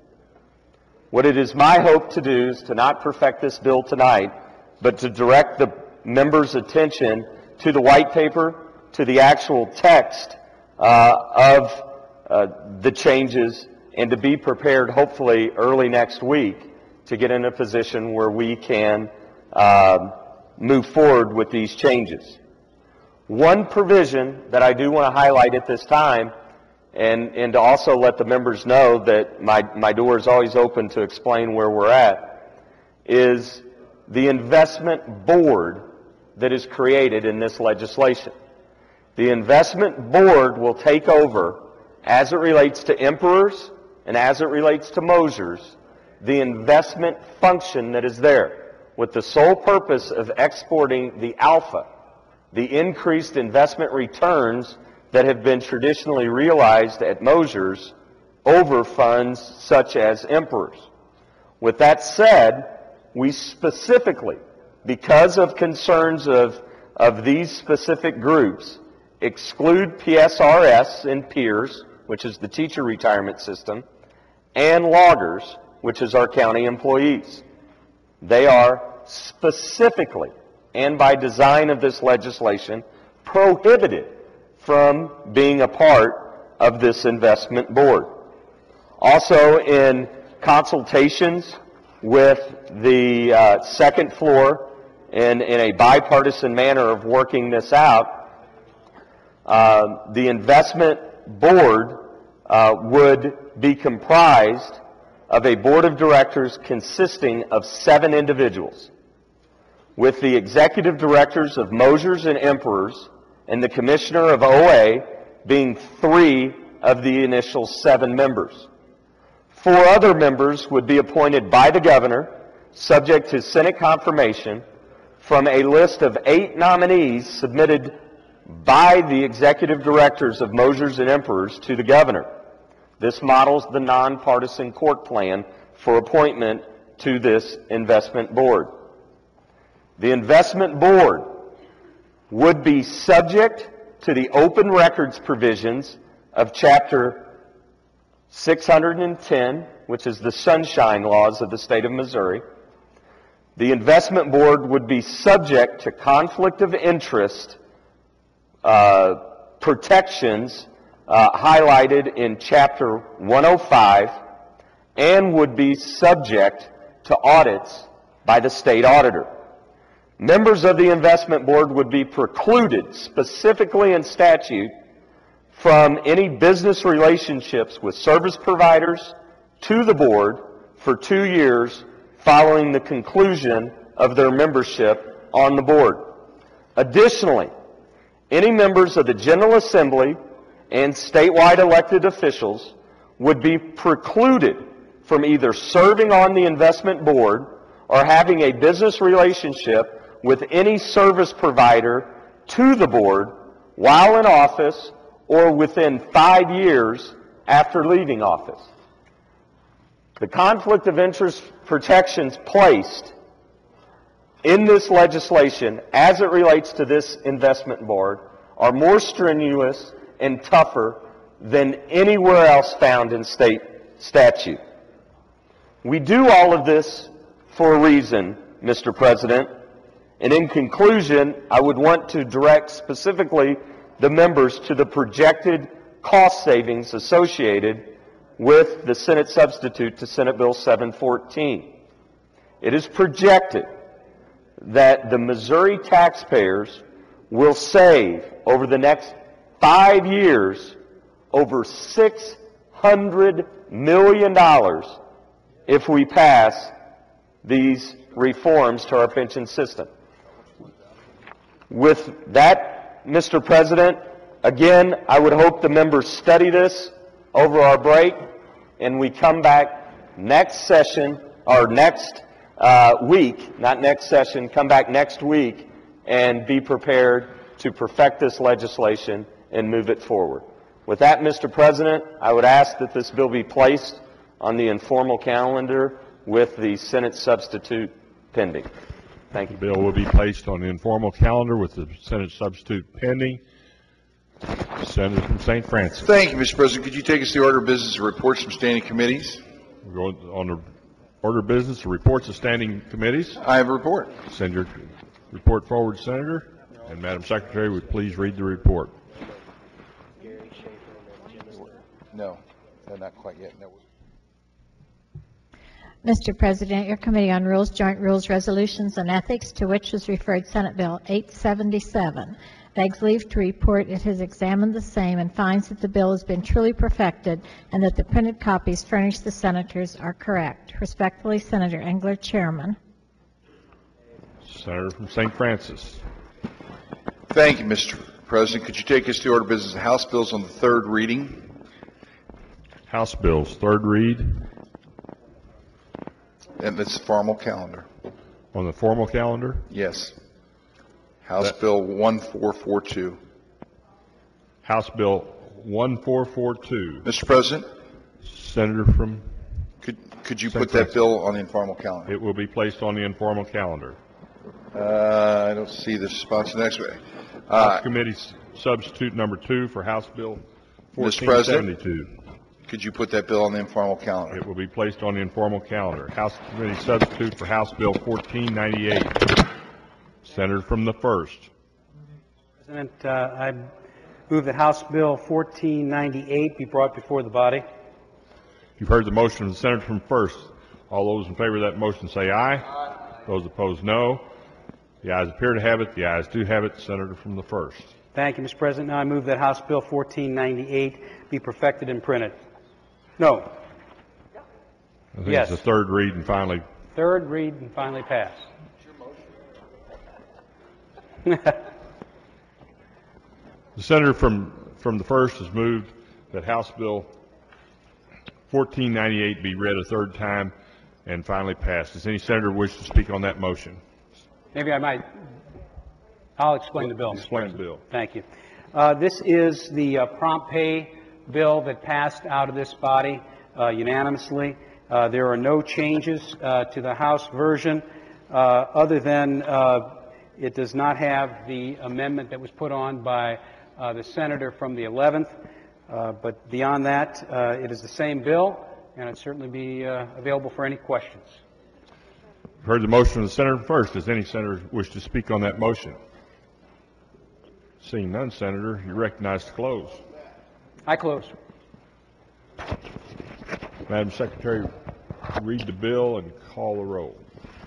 What it is my hope to do is to not perfect this bill tonight, but to direct the members' attention to the white paper, to the actual text uh, of uh, the changes, and to be prepared hopefully early next week to get in a position where we can um, move forward with these changes. One provision that I do want to highlight at this time, and, and to also let the members know that my, my door is always open to explain where we're at, is the investment board that is created in this legislation. The investment board will take over, as it relates to Emperors and as it relates to Mosers, the investment function that is there, with the sole purpose of exporting the alpha, the increased investment returns that have been traditionally realized at Mosers over funds such as Emperors. With that said, we specifically, because of concerns of, of these specific groups, exclude P S R S and peers, which is the teacher retirement system, and loggers, which is our county employees. They are specifically, and by design of this legislation, prohibited from being a part of this investment board. Also, in consultations with the uh, second floor and in a bipartisan manner of working this out, uh, the investment board uh, would be comprised of a board of directors consisting of seven individuals, with the executive directors of Mosers and Emperors and the commissioner of O A being three of the initial seven members. Four other members would be appointed by the governor, subject to Senate confirmation, from a list of eight nominees submitted by the executive directors of Mosers and Emperors to the governor. This models the nonpartisan court plan for appointment to this investment board. The investment board would be subject to the open records provisions of Chapter six hundred ten, which is the sunshine laws of the state of Missouri. The investment board would be subject to conflict of interest uh, protections uh, highlighted in Chapter one oh five, and would be subject to audits by the state auditor. Members of the investment board would be precluded, specifically in statute, from any business relationships with service providers to the board for two years following the conclusion of their membership on the board. Additionally, any members of the General Assembly and statewide elected officials would be precluded from either serving on the investment board or having a business relationship with any service provider to the board while in office or within five years after leaving office. The conflict of interest protections placed in this legislation as it relates to this investment board are more strenuous and tougher than anywhere else found in state statute. We do all of this for a reason, Mister President. And in conclusion, I would want to direct specifically the members to the projected cost savings associated with the Senate substitute to Senate Bill seven fourteen. It is projected that the Missouri taxpayers will save over the next five years over six hundred million dollars if we pass these reforms to our pension system. With that, Mister President, again, I would hope the members study this over our break, and we come back next session, or next uh, week, not next session, come back next week and be prepared to perfect this legislation and move it forward. With that, Mister President, I would ask that this bill be placed on the informal calendar with the Senate substitute pending. Thank you. The bill will be placed on the informal calendar with the Senate substitute pending. Senator from Saint Francis. Thank you, Mister President. Could you take us to the order of business and reports from standing committees? We're going on the order of business, the reports of standing committees. I have a report. Send your report forward, Senator. And Madam Secretary, would please read the report. No, no, not quite yet. No. Mister President, your Committee on Rules, Joint Rules, Resolutions, and Ethics, to which was referred Senate Bill eight seventy-seven, begs leave to report it has examined the same and finds that the bill has been truly perfected and that the printed copies furnished the senators are correct. Respectfully, Senator Engler, Chairman. Senator from Saint Francis. Thank you, Mister President. Could you take us to the order of business of House bills on the third reading? House bills, third read. And it's formal calendar. On the formal calendar? Yes. House That- Bill one four four two. House Bill one four four two. Mister President, Senator from, could, could you Saint put that Francis. bill on the informal calendar? it will be placed on the informal calendar. Uh, I don't see the sponsor next way. House Uh, Committee substitute number two for House Bill Mister fourteen President. seventy-two. Could you put that bill on the informal calendar? It will be placed on the informal calendar. House Committee substitute for House Bill fourteen ninety-eight. Senator from the first. President, uh, I move that House Bill fourteen ninety-eight be brought before the body. You've heard the motion of the Senator from first. All those in favor of that motion say aye. Aye. Those opposed, no. The ayes appear to have it. The ayes do have it. Senator from the first. Thank you, Mister President. Now I move that House Bill fourteen ninety-eight be perfected and printed. No. I think Yes. it's the third read and finally. Third read and finally pass. The Senator from, from the first has moved that House Bill fourteen ninety-eight be read a third time and finally passed. Does any senator wish to speak on that motion? Maybe I might, I'll explain the bill. Mister Explain the President. bill. Thank you. Uh, This is the uh, prompt pay bill that passed out of this body uh, unanimously. Uh, There are no changes uh, to the House version, uh, other than uh, it does not have the amendment that was put on by uh, the senator from the eleventh. Uh, But beyond that, uh, it is the same bill, and it'd certainly be uh, available for any questions. Heard the motion of the Senator from first. Does any senator wish to speak on that motion? Seeing none, Senator, you're recognized to close. I close. Madam Secretary, read the bill and call the roll.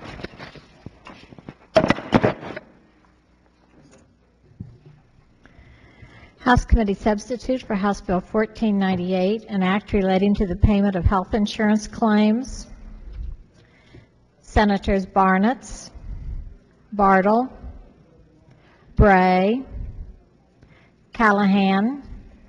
House Committee substitute for House Bill fourteen ninety-eight, an act relating to the payment of health insurance claims. Senators Barnett, Bartle, Bray, Callahan,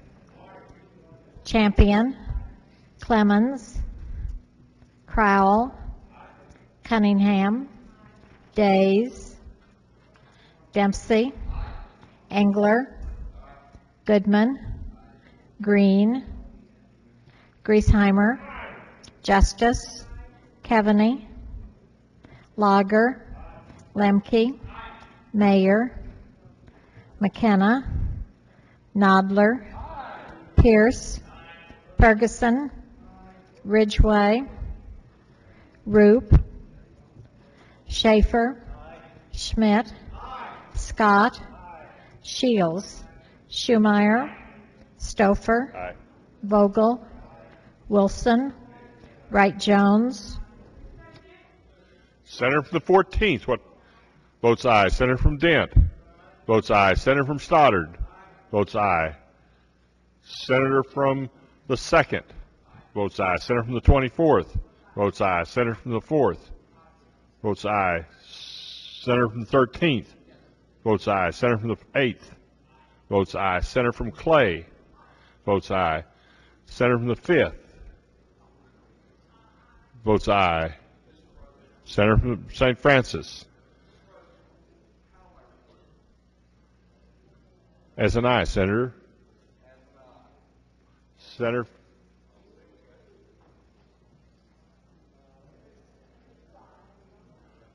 Champion, Clemens, Crowell, Cunningham, Days, Dempsey, Engler, Goodman, Green, Griesheimer, Justice, Keaveney, Lager, Lemke, Mayer, McKenna, Nodler, Pierce, Ferguson, Ridgway, Roop, Schaefer, Schmidt, Scott, Shields, Schumeyer, Stouffer, Aye. Vogel, Wilson, Wright-Jones, Senator from the fourteenth, what votes aye? Senator from Dent votes aye. Senator from Stoddard votes aye. Senator from the second votes aye. Senator from the twenty-fourth votes aye. Senator from the fourth votes aye. Senator from the thirteenth votes aye. Senator from the eighth votes aye. Senator from Clay votes aye. Senator from the fifth votes aye. Senator from Saint Francis. As an aye, Senator. Senator.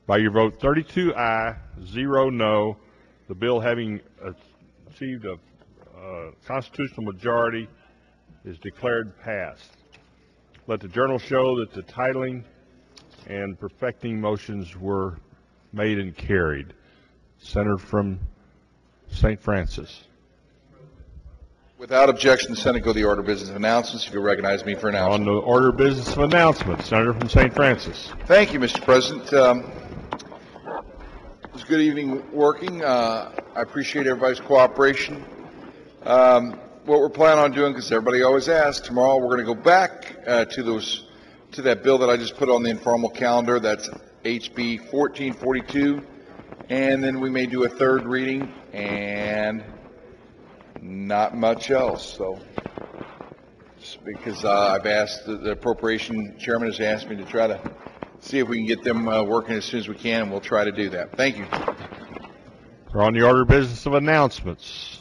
By your vote thirty-two aye, zero no, the bill having achieved a uh, constitutional majority is declared passed. Let the journal show that the titling and perfecting motions were made and carried. Senator from Saint Francis. Without objection, the Senate go to the order of business of announcements. If you'll recognize me for announcements. On the order of business of announcements, Senator from Saint Francis. Thank you, Mister President. Um, it was a good evening working. Uh, I appreciate everybody's cooperation. Um, what we're planning on doing, because everybody always asks, tomorrow we're going to go back uh, to those to that bill that I just put on the informal calendar. That's H B fourteen forty-two, and then we may do a third reading and not much else. So, just because uh, I've asked the, the appropriation chairman has asked me to try to see if we can get them uh, working as soon as we can, and we'll try to do that. Thank you. We're on the order of business of announcements.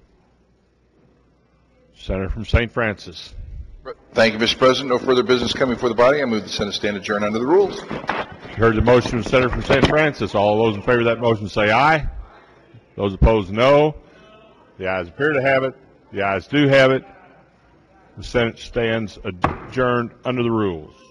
Senator from Saint Francis. Thank you, Mister President. No further business coming before the body. I move the Senate stand adjourned under the rules. You heard the motion of the Senator from Saint Francis. All those in favor of that motion say aye. Those opposed, no. The ayes appear to have it. The ayes do have it. The Senate stands adjourned under the rules.